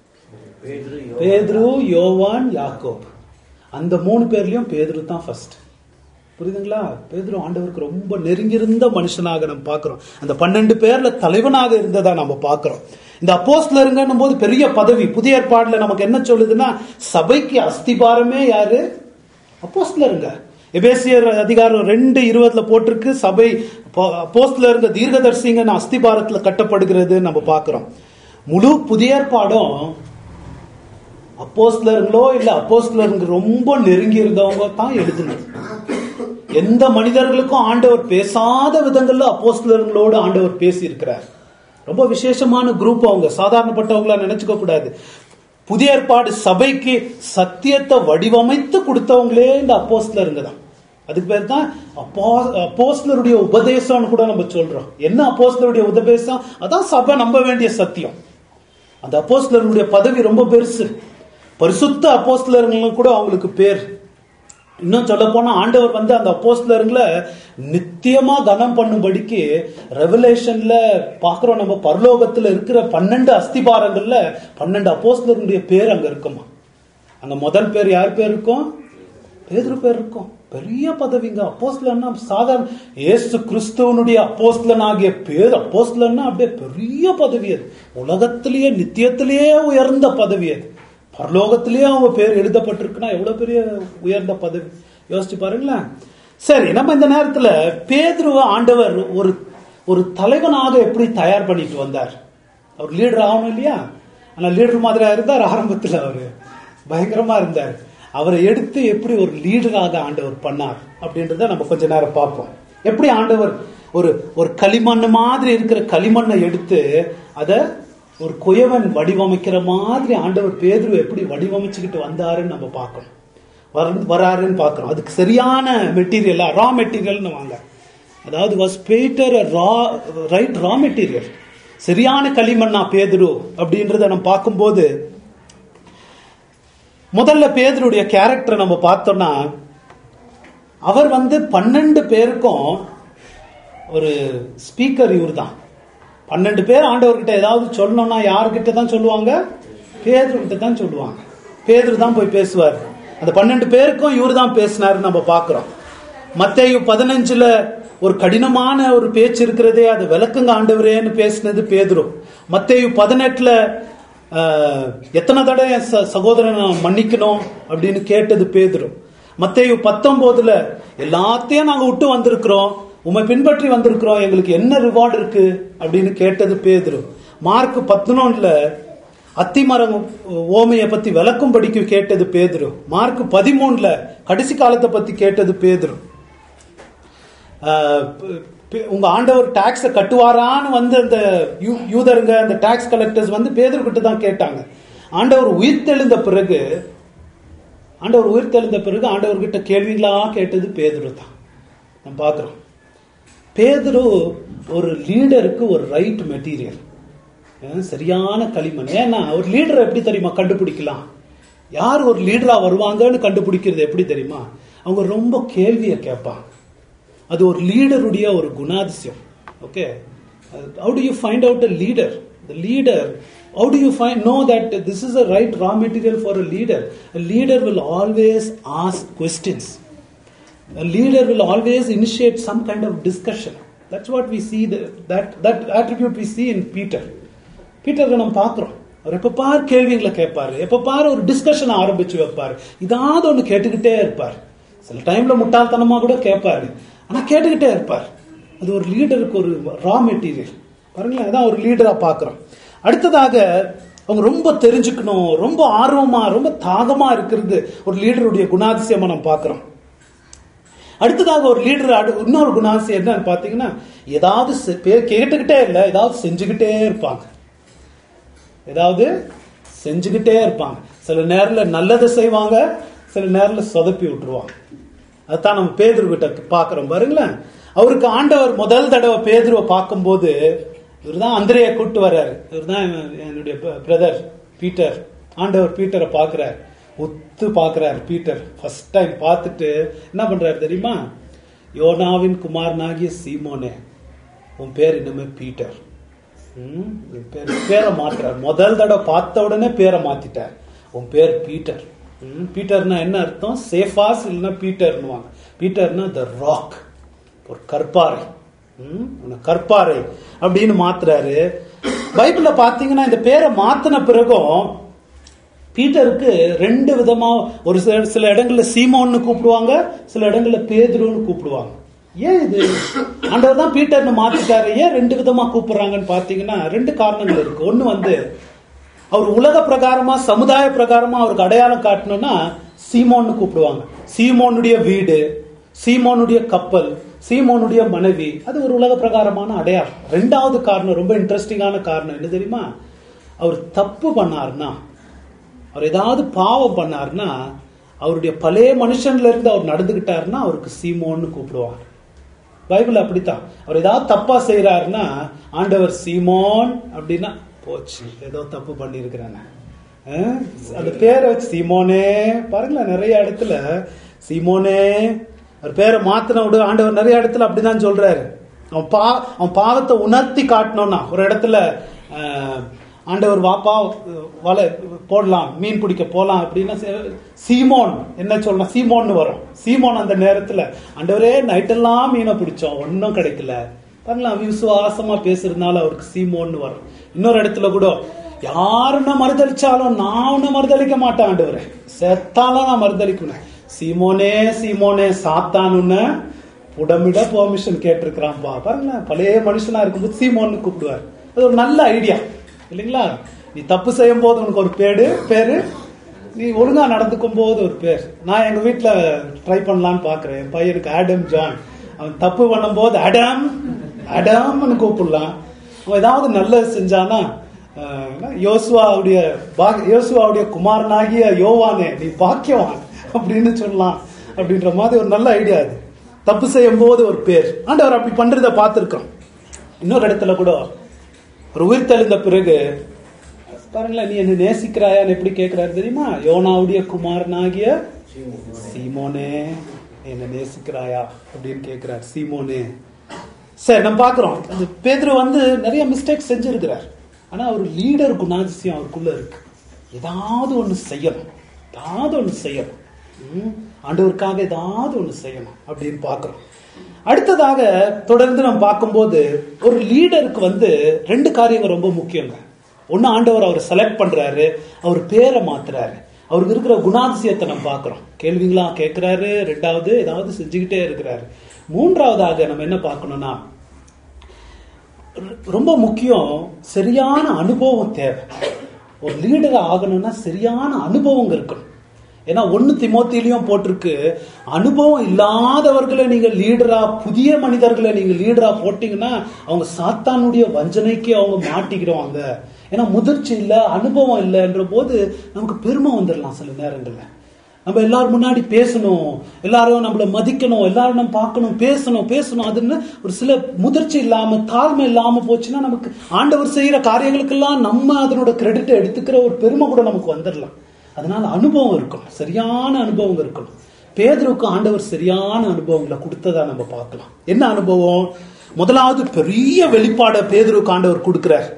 பேதுரு, யோவான், யாக்கோப். அந்த மூணு பேர்லயும் பேதுரு தான் ஃபர்ஸ்ட். புரியுதுங்களா? பேதுரு ஆண்டவருக்கு ரொம்ப நெருங்கியிருந்த மனுஷனாக நம்ம பார்க்கிறோம். அந்த பன்னெண்டு பேர்ல தலைவனாக இருந்ததா நம்ம பார்க்கிறோம். இந்த அப்போஸ்தலருங்கன்னும் போது பெரிய பதவி. புதிய ஏற்பாடுல நமக்கு என்ன சொல்லுதுன்னா, சபைக்கு அஸ்திபாரமே யாரு? அப்போஸ்தலருங்க. எபேசியர் அதிகாரம் ரெண்டு இருபதுல போட்டிருக்கு, சபை அப்போஸ்தலருங்க தீர்க்கதரிசிங்க அஸ்திபாரத்துல கட்டப்படுகிறது நம்ம பார்க்கிறோம். முழு புதிய ஏற்பாடும் அப்போஸ்தலர்களோ இல்ல அப்போஸ்தலருக்கு ரொம்ப நெருங்கி இருந்தவங்க தான் எழுதினது. எந்த மனிதர்களுக்கும் ஆண்டவர் பேசாத விதங்கள்ல அப்போஸ்தலர்களோடு ஆண்டவர் பேசி இருக்கிறார். ரொம்ப விசேஷமான குரூப் அவங்க, சாதாரணப்பட்டவங்களா நினைச்சுக்க கூடாது. புதிய ஏற்பாடு சபைக்கு சத்தியத்தை வடிவமைத்து கொடுத்தவங்களே இந்த அப்போஸ்தலருங்க தான். அதுக்கு பேர் தான் அப்போஸ்தலருடைய உபதேசம்னு கூட நம்ம சொல்றோம். என்ன அப்போஸ்தலருடைய உபதேசம்? அதான் சபை நம்ப வேண்டிய சத்தியம். அந்த அப்போஸ்தலருடைய பதவி ரொம்ப பெருசு. பரிசுத்த அப்போஸ்தலர்களும் கூட அவங்களுக்கு பேர். இன்னும் சொல்ல போனா ஆண்டவர் வந்து அந்த அப்போஸ்தலர்களை நித்தியமா கனம் பண்ணும்படிக்கு ரெவலேஷன்ல பாக்குறோம். நம்ம பரலோகத்துல இருக்கிற பன்னெண்டு அஸ்திபாரங்கள்ல பன்னெண்டு அப்போஸ்தலர்களுடைய பேர் அங்க இருக்குமா. அங்க முதல் பேர் யார் பேர் இருக்கும்? பேதுரு பேர் இருக்கும். பெரிய பதவிங்க. அப்போஸ்தலன்னா சாதாரண இயேசு கிறிஸ்துவனுடைய அப்போஸ்தலன் ஆகிய பேர் அப்போஸ்தலன்னா அப்படியே பெரிய பதவி அது. உலகத்திலேயே நித்தியத்திலேயே உயர்ந்த பதவி அது. பரலோகத்திலேயே அவங்க பேர் எழுதப்பட்டிருக்குன்னா எவ்வளவு பெரிய உயர்ந்த பதவி யோசிச்சு பாருங்களேன். சரி, நம்ம இந்த நேரத்துல பேதுருவ ஆண்டவர் ஒரு ஒரு தலைவனாக எப்படி தயார் பண்ணிட்டு வந்தார்? அவர் லீடர் ஆகணும் இல்லையா? ஆனா லீடர் மாதிரியா இருந்தார் ஆரம்பத்தில். அவரு பயங்கரமா இருந்தார். அவரை எடுத்து எப்படி ஒரு லீடராக ஆண்டவர் பண்ணார் அப்படின்றத நம்ம கொஞ்ச நேரம் பார்ப்போம். எப்படி ஆண்டவர் ஒரு ஒரு களிமண் மாதிரி இருக்கிற களிமண்ணை எடுத்து அதை ஒரு குயவன் வடிவமைக்கிற மாதிரி ஆண்டவர் பேதுரு எப்படி வடிவமைச்சுக்கிட்டு வந்தாருன்னு நம்ம பார்க்கணும். வராருன்னு பார்க்கிறோம். அதுக்கு சரியான மெட்டீரியலா ரா மெட்டீரியல்னு வாங்க. அதாவது was Peter raw right raw material, சரியான களிமண்ணா பேதுரு அப்படின்றத நம்ம பார்க்கும்போது, முதல்ல பேதுருடைய கேரக்டர் நம்ம பார்த்தோம்னா, அவர் வந்து பன்னெண்டு பேருக்கும் ஒரு ஸ்பீக்கர். இவர் தான் பன்னெண்டு பேர் ஆண்டவர்கிட்ட ஏதாவது சொல்லணும்னா யாருக்கிட்ட தான் சொல்லுவாங்க? பேதுரு கிட்ட தான் சொல்லுவாங்க. பேதுரு தான் போய் பேசுவார். அந்த பன்னெண்டு பேருக்கும் இவரு தான் பேசினாரு நம்ம பார்க்கிறோம். மத்தேயு பதினஞ்சுல ஒரு கடினமான ஒரு பேச்சு இருக்கிறதே, அது விளக்குங்க ஆண்டவரேன்னு பேசினது பேதுரு. மத்தேயு பதினெட்டுல எத்தனை தடவை சகோதரனை மன்னிக்கணும் அப்படின்னு கேட்டது பேதுரு. மத்தேயு பத்தொன்பதுல எல்லாத்தையும் நாங்க விட்டு வந்திருக்கிறோம், உம்மை பின்பற்றி வந்திருக்கிறோம், எங்களுக்கு என்ன ரிவார்டு இருக்கு அப்படின்னு கேட்டது பேதுரு. மார்க் பதினொன்னுல அத்திமரம் ஓமையை பத்தி விளக்கும் படிக்க கேட்டது பேதுரு. மார்க் பதிமூணுல கடைசி காலத்தை பத்தி கேட்டது பேதுரு. உங்க ஆண்டவர் டாக்ஸ கட்டுவாரான்னு வந்து அந்த யூதருங்க, அந்த டாக்ஸ் கலெக்டர்ஸ் வந்து பேதுரு கிட்ட தான் கேட்டாங்க. ஆண்டவர் உயிர் தெழுந்த பிறகு ஆண்டவர் உயிர் தெழுந்த பிறகு ஆண்டவர்கிட்ட கேள்விகளா கேட்டது பேதுரு தான். நம்ம பாக்குறோம். பேதுரு ஒரு லீடருக்கு ஒரு ரைட் மெட்டீரியல், சரியான களிமண். ஏன்னா ஒரு லீடரை எப்படி தெரியுமா கண்டுபிடிக்கலாம்? யார் ஒரு லீடரா வருவாங்கன்னு கண்டுபிடிக்கிறது எப்படி தெரியுமா? அவங்க ரொம்ப கேள்வியை கேட்பாங்க. அது ஒரு லீடருடைய ஒரு குணாதிசயம். Okay, how do you find out a leader? The leader, how do you find know that this is a right raw material for a leader? A leader will always ask questions. A leader will always initiate some kind of discussion. That's what we see, the, that that attribute we see in Peter. Peter நம்ம பார்க்கிறோம். அவர் எப்ப பார் கேள்விகளை கேட்பாரு, எப்ப பாரு ஒரு discussion ஆரம்பிச்சு வைப்பாரு, இதாவது ஒண்ணு கேட்டுக்கிட்டே இருப்பார். சில டைம்ல முட்டாள்தனமா கூட கேட்பாரு, ஆனா கேட்டுக்கிட்டே இருப்பார். அது ஒரு லீடருக்கு ஒரு ரா மெட்டீரியல். பாருங்களேன், அதான் ஒரு லீடரா பாக்குறோம். அடுத்ததாக அவங்க ரொம்ப தெரிஞ்சுக்கணும், ரொம்ப ஆர்வமா, ரொம்ப தாகமா இருக்கிறது ஒரு லீடருடைய குணாதிசயமா நம்ம பாக்குறோம். அடுத்ததாக ஒரு லீடர் இன்னொரு குணாதிசயம் என்னன்னு பாத்தீங்கன்னா, ஏதாவது கேட்டுக்கிட்டே இல்லை, ஏதாவது செஞ்சுக்கிட்டே இருப்பாங்க. ஏதாவது செஞ்சுக்கிட்டே இருப்பாங்க. சில நேரத்தில் நல்லதை செய்வாங்க, சில நேரத்தில் சொதப்பி விட்டுருவாங்க. அதுதான் நம்ம பேதுரு கிட்ட பாக்குறோம். பாருங்களேன், அவருக்கு ஆண்டவர் முதல் தடவை பேதுருவை பார்க்கும்போது இவர் தான் அந்திரேயை கூப்பிட்டு வர்றாரு. இவர் தான் என்னுடைய பிரதர் பீட்டர். ஆண்டவர் பீட்டரை பாக்குறாரு, ஒத்து பாக்குறாரு. பீட்டர் ஃபர்ஸ்ட் டைம் பார்த்துட்டு என்ன பண்றாரு தெரியுமா? யோனாவின் குமாரனாகிய சீமோனே, உன் பேர் இனிமே பீட்டர். பேரை மாத்துறார். முதல் தடவை பார்த்த உடனே பேரை மாத்திட்டார். உன் பேர் பீட்டர். பீட்டர்னா என்ன அர்த்தம்? சேஃபாஸ் இல்லைன்னா பீட்டர்னுவாங்க. பீட்டர்னா த ராக், ஒரு கற்பாறை. கற்பாறை அப்படின்னு மாத்துறாரு. பைபிள்ல பாத்தீங்கன்னா இந்த பேரை மாத்தின பிறகும் பீட்டருக்கு ரெண்டு விதமா, ஒரு சில இடங்கள்ல சீமோன்னு கூப்பிடுவாங்க, சில இடங்கள்ல பேதுருன்னு கூப்பிடுவாங்க. ஏன் இது? ஆண்டவர் தான் பீட்டர்னு மாத்திட்டாரு. ஏன் ரெண்டு விதமா கூப்பிடுறாங்கன்னு பாத்தீங்கன்னா ரெண்டு காரணங்கள் இருக்கு. ஒண்ணு வந்து அவர் உலக பிரகாரமா, சமுதாய பிரகாரமா அவருக்கு அடையாளம் காட்டணும்னா சீமோன்னு கூப்பிடுவாங்க. சீமோனுடைய வீடு, சீமோனுடைய கப்பல், சீமோனுடைய மனைவி, அது ஒரு உலக பிரகாரமான அடையாளம். ரெண்டாவது காரணம், ரொம்ப இன்ட்ரெஸ்டிங்கான காரணம் என்ன தெரியுமா? அவர் தப்பு பண்ணாருன்னா, அவர் ஏதாவது பாவம் பண்ணாருன்னா, அவருடைய பழைய மனுஷன்ல இருந்து அவர் நடந்துகிட்டாருன்னா அவருக்கு சீமோன்னு கூப்பிடுவாங்க. பைபிள் அப்படித்தான். அவர் ஏதாவது தப்பா செய்யறாருன்னா ஆண்டவர் சீமோன் அப்படின்னா போச்சு, ஏதோ தப்பு பண்ணி இருக்கிறாங்க. அந்த பேரை வச்சு சீமோனே, பாருங்களேன் நிறைய இடத்துல சீமோனே அவர் பேரை மாத்தின விட ஆண்டவர் நிறைய இடத்துல அப்படிதான் சொல்றாரு. அவன் பா அவன் பாவத்தை உணர்த்தி காட்டணும்னா, ஒரு இடத்துல ஆண்டவர் வாப்பா வலை போடலாம், மீன் பிடிக்க போலாம் அப்படின்னா சீமோன் என்ன சொல்லலாம், சீமோன்னு வரும். சீமோன் அந்த நேரத்துல ஆண்டவரே நைட்டெல்லாம் மீனை பிடிச்சோம் ஒன்னும் கிடைக்கல பண்ணலாம், விசுவாசமா பேசுறதுனால அவருக்கு சீமோன்னு வரும். இன்னொரு இடத்துல கூட யாருன்னா மறுதளிச்சாலும் நான் ஒன்னும் மறுதளிக்க மாட்டேன் ஆண்டவரே, செத்தாலும் நான் மறுதளிக்கணும். சீமோனே சீமோனே சாத்தானுன்னு உடம்பிட பெர்மிஷன் கேட்டிருக்கிறான்பா பாருங்க. பழைய மனுஷனா இருக்கும்போது சீமோன்னு கூப்பிடுவார். அது ஒரு நல்ல ஐடியா இல்லைங்களா? நீ தப்பு செய்யும் போது உனக்கு ஒரு பேரு பேரு நீ ஒழுங்கா நடந்துக்கும் போது ஒரு பேர். நான் எங்க வீட்டுல ட்ரை பண்ணலான்னு பாக்குறேன். என் பையனுக்கு ஆடம் ஜான், அவன் தப்பு பண்ணும் போது அடம் அடம்னு கூப்பிடலாம். அவன் ஏதாவது நல்லது செஞ்சானா யோசுவாவுடைய யோசுவாவுடைய குமாரனாகிய யோவானே நீ பாக்கியவான் அப்படின்னு சொல்லலாம். அப்படின்ற மாதிரி ஒரு நல்ல ஐடியா. அது தப்பு செய்யும் போது ஒரு பேர். ஆண்டவர் அப்படி பண்றத பார்த்திருக்கோம். இன்னொரு இடத்துல கூட ஒரு உயிர் தெளிந்த பிறகு பாருங்களேன், நீ என்ன நேசிக்கிறாயான்னு எப்படி கேட்கிறாரு தெரியுமா? யோனாவுடைய குமாரனாகிய சீமோனே என்ன நேசிக்கிறாயா அப்படின்னு கேட்கிறார். சீமோனே. சரி, நம்ம பாக்குறோம் பேதுரு வந்து நிறைய மிஸ்டேக் செஞ்சிருக்கிறார். ஆனா ஒரு லீடர் குணாதிசயம் அவருக்குள்ள இருக்கு. ஏதாவது ஒண்ணு செய்யணும், ஏதாவது ஒண்ணு செய்யணும், ஆண்டவருக்காக ஏதாவது ஒண்ணு செய்யணும் அப்படின்னு பாக்குறோம். அடுத்ததாக தொடர்ந்து நம்ம பார்க்கும்போது ஒரு லீடருக்கு வந்து ரெண்டு காரியங்கள் ரொம்ப முக்கியங்க. ஒன்னு, ஆண்டவர் அவர் செலக்ட் பண்றாரு, அவர் பேரை மாத்துறாரு, அவருக்கு இருக்கிற குணாதிசயத்தை நம்ம பார்க்கிறோம். கேள்விங்களா கேட்கிறாரு. ரெண்டாவது ஏதாவது செஞ்சுக்கிட்டே இருக்கிறாரு. மூன்றாவதாக நம்ம என்ன பார்க்கணும்னா ரொம்ப முக்கியம், சரியான அனுபவம் தேவை. ஒரு லீடர் ஆகணும்னா சரியான அனுபவம் இருக்கணும். ஏன்னா ஒன்னு திமோத்திலையும் போட்டிருக்கு, அனுபவம் இல்லாதவர்களை நீங்க லீடரா, புதிய மனிதர்களை நீங்க லீடரா போட்டீங்கன்னா அவங்க சாத்தானுடைய வஞ்சனைக்கு அவங்க மாட்டிக்கிடுவாங்க. ஏன்னா முதிர்ச்சி இல்ல, அனுபவம் இல்லைன்ற போது நமக்கு பெருமை வந்துடலாம். சில நேரங்கள்ல நம்ம எல்லாரும் முன்னாடி பேசணும், எல்லாரும் நம்மள மதிக்கணும், எல்லாரும் நம்ம பார்க்கணும், பேசணும் பேசணும் அதுன்னு ஒரு சில முதிர்ச்சி இல்லாம தாழ்மை இல்லாம போச்சுன்னா நமக்கு ஆண்டவர் செய்யற காரியங்களுக்கெல்லாம் நம்ம அதனோட கிரெடிட்டை எடுத்துக்கிற ஒரு பெருமை கூட நமக்கு வந்துடலாம். அதனால அனுபவம் இருக்கணும், சரியான அனுபவம் இருக்கணும். பேதுருக்கு ஆண்டவர் சரியான அனுபவங்களை கொடுத்ததா நம்ம பார்க்கலாம். என்ன அனுபவம்? முதலாவது பெரிய வெளிப்பாட பேதுருக்கு ஆண்டவர் கொடுக்கிறார்.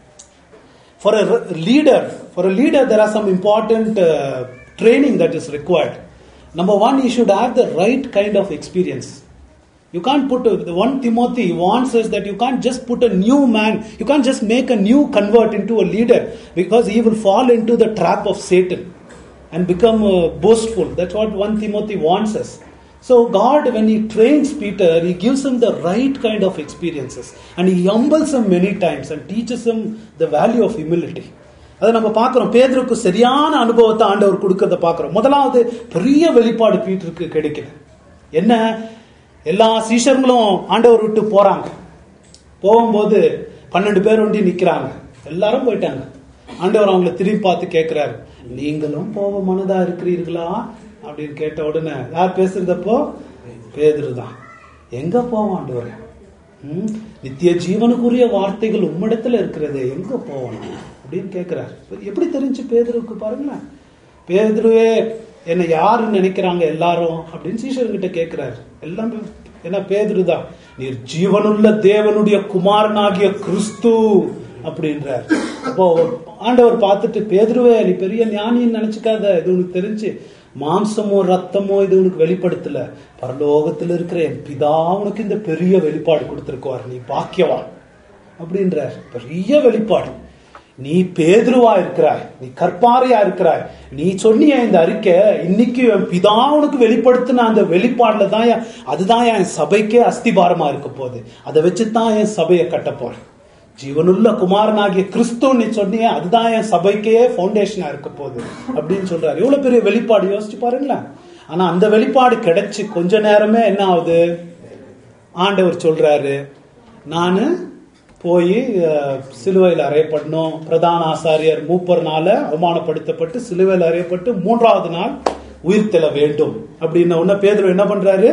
For a leader, for a leader there are some important uh, training that is required. Number one, he should have the right kind of experience. You can't put a, the one Timothy warns us that you can't just put a new man, you can't just make a new convert into a leader, because he will fall into the trap of Satan and become uh, boastful. That's what one Timothy warns us. So God, when he trains Peter, he gives him the right kind of experiences and he humbles him many times and teaches him the value of humility. அதை நம்ம பார்க்கிறோம். பேதுருக்கு சரியான அனுபவத்தை ஆண்டவர் கொடுக்கறத பார்க்கிறோம். முதலாவது பெரிய வெளிப்பாடு பீட்டருக்கு கிடைக்குது. என்ன? எல்லா சீஷர்களும் ஆண்டவர் விட்டு போறாங்க. போகும்போது பன்னெண்டு பேர் ஒண்டி நிக்கிறாங்க. எல்லாரும் போயிட்டாங்க. ஆண்டவர் அவங்களை திரும்பி பார்த்து கேட்கிறாரு, நீங்களும் போக மனதா இருக்கிறீர்களா அப்படின்னு கேட்ட உடனே யார் பேசுறதப்போ? பேதுரு தான். எங்க போவோம் ஆண்டவரே? நித்திய ஜீவனுக்குரிய வார்த்தைகள் உம்மிடத்துல இருக்கிறது, எங்க போவோம் அப்படின்னு கேட்கிறாரு. எப்படி தெரிஞ்சு பேதுருக்கு பாருங்களேன். பேதுருவே என்ன யாருன்னு நினைக்கிறாங்க எல்லாரும் அப்படின்னு சீஷர்கிட்ட கேட்கிறாரு. எல்லாம் என்ன? பேதுரு தான். நீர் ஜீவனுள்ள தேவனுடைய குமாரனாகிய கிறிஸ்து அப்படின்றார். அப்போ ஆண்டவர் பார்த்துட்டு, பேதுருவே நீ பெரிய ஞானின்னு நினைச்சுக்காத, இது உனக்கு தெரிஞ்சு மாம்சமோ ரத்தமோ இது உனக்கு வெளிப்படுத்தல, பரலோகத்தில் இருக்கிற என் பிதா உனக்கு இந்த பெரிய வெளிப்பாடு கொடுத்திருக்குவார், நீ பாக்கியவான் அப்படின்றார். பெரிய வெளிப்பாடு. நீ பேதுருவா இருக்கிறாய், நீ கற்பாறையா இருக்கிறாய், நீ சொன்னிய இந்த அறிக்கை இன்னைக்கு என் பிதா உனக்கு வெளிப்படுத்தின அந்த வெளிப்பாடுல தான், அதுதான் என் சபைக்கே அஸ்திபாரமா இருக்க போகுது, அதை வச்சுதான் என் சபையை கட்ட போறேன். ஜீவனுள்ள குமாரனாகிய கிறிஸ்து நீ சொன்னிய அதுதான் என் சபைக்கே பவுண்டேஷனா இருக்க போகுது அப்படின்னு சொல்றாரு. எவ்வளவு பெரிய வெளிப்பாடு யோசிச்சு பாருங்களேன். ஆனா அந்த வெளிப்பாடு கிடைச்சு கொஞ்ச நேரமே என்ன ஆகுது? ஆண்டவர் சொல்றாரு, நானு போய் சிலுவையில் அறையப்படணும், பிரதான ஆசாரியர் மூப்பர்னால அவமானப்படுத்தப்பட்டு சிலுவையில் அறையப்பட்டு மூன்றாவது நாள் உயிர்த்தெழ வேண்டும் அப்படின்னு உடனே பேதுரு என்ன பண்றாரு?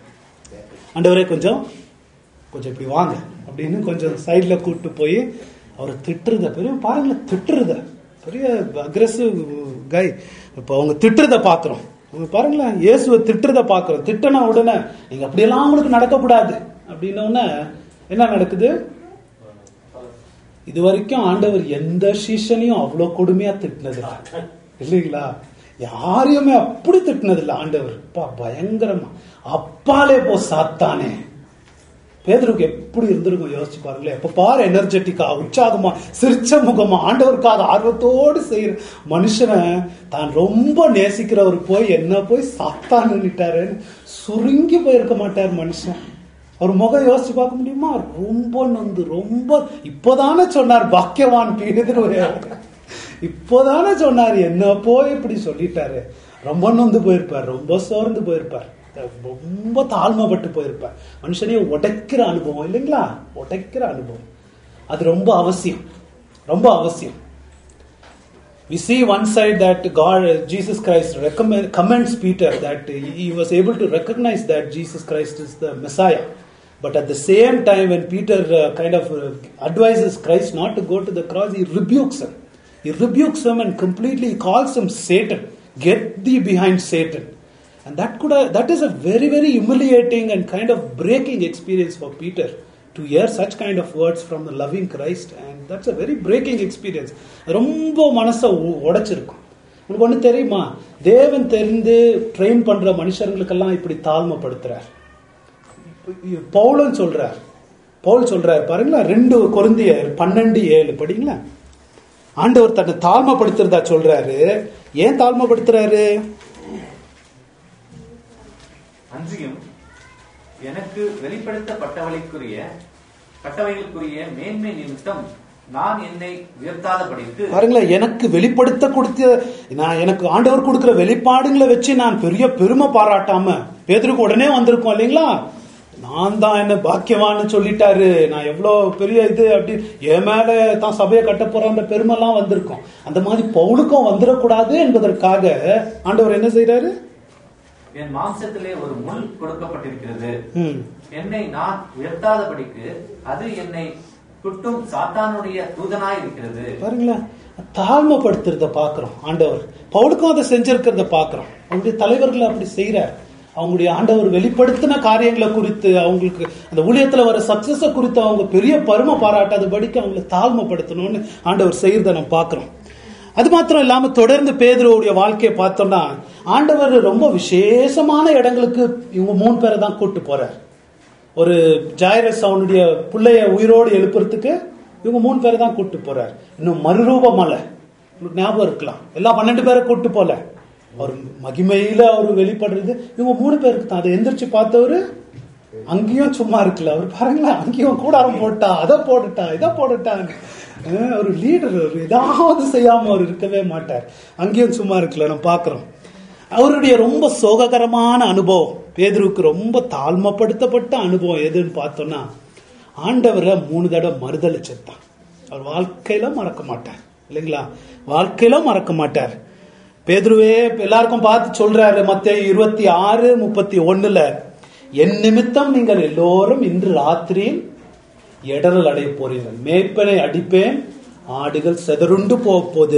ஆண்டவரே கொஞ்சம் கொஞ்சம் இப்படி வாங்க அப்படின்னு கொஞ்சம் சைட்ல கூப்பிட்டு போய் அவரை திட்டுறத பெரிய பாருங்களேன், திட்டுறத பெரிய அக்ரெசிவ் கை. இப்ப அவங்க திட்டுறத பாக்குறோம் பாருங்களேன், இயேசுவை திட்டுறத பாக்குறோம். திட்டன உடனே நீங்க அப்படியெல்லாம் உங்களுக்கு நடக்கக்கூடாது அப்படின்ன உடனே என்ன நடக்குது? இது வரைக்கும் ஆண்டவர் எந்த சீஷனையும் அவ்வளவு கொடுமையா திட்டினது இல்லைங்களா? யாரையுமே அப்படி திட்டினது இல்லை ஆண்டவர். அப்பா பயங்கரமா அப்பாலே போ சாத்தானே. பேதுருக்கு எப்படி இருந்திருக்கும் யோசிச்சு பாருங்களேன். எப்ப பாரு எனர்ஜெட்டிக்கா, உற்சாகமா, சிரிச்ச முகமா, ஆண்டவருக்காக ஆர்வத்தோடு செய்யற மனுஷனை தான் ரொம்ப நேசிக்கிறவர் போய் என்ன போய் சாத்தான்னுட்டாருன்னு சுருங்கி போயிருக்க மாட்டார் மனுஷன். அவர் முகம் யோசிச்சு பார்க்க முடியுமா? ரொம்ப நொந்து, ரொம்ப இப்போதானே சொன்னார் பாக்கியவான் பீடுன்னு, இப்போதானே சொன்னார், என்ன போய் இப்படி சொல்லிட்டாரு. ரொம்ப நொந்து போயிருப்பார், ரொம்ப சோர்ந்து போயிருப்பார், ரொம்ப தாழ்மைப்பட்டு போயிருப்பார். மனுஷனையே உடைக்கிற அனுபவம் இல்லைங்களா? உடைக்கிற அனுபவம் அது ரொம்ப அவசியம், ரொம்ப அவசியம். We see one side that God, Jesus Christ recommend, commends Peter that he was able to recognize that Jesus Christ is the Messiah. But at the same time, when Peter uh, kind of uh, advises Christ not to go to the cross, he rebukes him. He rebukes him and completely calls him Satan. Get thee behind Satan. And that could have, that is a very very humiliating and kind of breaking experience for Peter to hear such kind of words from the loving Christ, and that's a very breaking experience. ரொம்ப மனசை உடைச்சிருக்கும். உங்களுக்கு ஒண்ணு தெரியுமா? தேவன் தெரிந்து train பண்ற மனுஷர்களுக்கெல்லாம் இப்படி தாழ்மைப்படுத்துறார். பவுலும் சொல்றார், பவுல் சொல்றார் பாருங்களா, ரெண்டு கொரிந்தியர் பன்னெண்டு ஏழு படிங்களா. ஆண்டவர் தன்னை தாழ்மைப்படுத்துறதா சொல்றாரு. ஏன் தாழ்மைப்படுத்துறாரு? அன்றியும் எனக்கு வெளிப்படுத்தப்பட்டவளைக்குரிய பட்டவைகளுக்குரிய மேன்மை நிமித்தம் நான் என்னை உயர்த்தாதபடிக்கு. பாருங்களேன், எனக்கு வெளிப்படுத்த கொடுத்த, நான் எனக்கு ஆண்டவர் கொடுக்கிற வெளிப்பாடுகளை வச்சு நான் பெரிய பெருமை பாராட்டாம, பேதுருக்கு உடனே வந்திருக்கோம் இல்லைங்களா, நான் தான் என்ன பாக்கியவான்னு சொல்லிட்டாரு, நான் எவ்வளவு பெரிய இது அப்படி என் மேல தான் சபையை கட்ட போற பெருமை எல்லாம் வந்திருக்கோம். அந்த மாதிரி பவுலுக்கும் வந்துடக்கூடாது என்பதற்காக ஆண்டவர் என்ன செய்யறாரு? என் மாம்சத்திலே ஒரு முள் கொடுக்கப்பட்டிருக்கிறது, என்னை நான் உயர்த்தாதபடிக்கு அது என்னை குட்டும் சாத்தானுடைய தூதனாய் இருக்கிறது. பாருங்களா, தாழ்மைப்படுத்துறத பாக்குறோம் ஆண்டவர். பவுலுக்கும் அதை செஞ்சிருக்கிறத பாக்குறோம். அவங்களுடைய தலைவர்கள் அப்படி செய்யறார். அவங்களுடைய ஆண்டவர் வெளிப்படுத்தின காரியங்களை குறித்து, அவங்களுக்கு அந்த ஊழியத்துல வர சக்சஸ குறித்து அவங்க பெரிய பெருமை பாராட்டாதபடிக்கு அவங்களை தாழ்மைப்படுத்தணும்னு ஆண்டவர் செய்யறத நம்ம பாக்குறோம். அது மாத்திரம் இல்லாம தொடர்ந்து பேதுருவுடைய வாழ்க்கையை பார்த்தோம்னா, ஆண்டவர் ரொம்ப விசேஷமான இடங்களுக்கு இவங்க மூணு பேரை தான் கூட்டு போறார். ஒரு ஜாயிரஸ் அவனுடைய பிள்ளைய உயிரோடு எழுப்புறதுக்கு இவங்க மூணு பேரை தான் கூட்டு போறார். இன்னும் மறுரூப மலை உங்களுக்கு ஞாபகம் இருக்கலாம், எல்லாம் பன்னெண்டு பேரை கூட்டு போல, அவர் மகிமையில அவர் வெளிப்படுறது இவங்க மூணு பேருக்கு தான். அதை எந்திரிச்சு பார்த்தவரு அங்கேயும் சும்மா இருக்குல்ல, அவர் பாருங்களா, அங்கேயும் கூடாரம் போட்டா, அதை போட்டுட்டா, இதை போட்டுட்டாங்க. ஒரு லீடர், ஒரு ஏதாவது செய்யாம அவர் இருக்கவே மாட்டார். அங்கேயும் சும்மா இருக்குல்ல, நம்ம பாக்குறோம். அவருடைய ரொம்ப சோககரமான அனுபவம், பேதுருக்கு ரொம்ப தாழ்மைப்படுத்தப்பட்ட அனுபவம் எதுன்னு பார்த்தோம்னா, ஆண்டவரை மூணு தடவை மறுதலிச்சிருந்தான். அவர் வாழ்க்கையில மறக்க மாட்டார் இல்லைங்களா, வாழ்க்கையில மறக்க மாட்டார். பேதுருவே எல்லாருக்கும் பார்த்து சொல்றாரு மத்தேயு இருபத்தி ஆறு முப்பத்தி ஒண்ணுல, என் நிமித்தம் நீங்கள் எல்லோரும் இன்று ராத்திரியில் இடரல் அடைய போறீர்கள், மேய்ப்பனை அடிப்பேன், ஆடுகள் செதறுண்டு போகுது.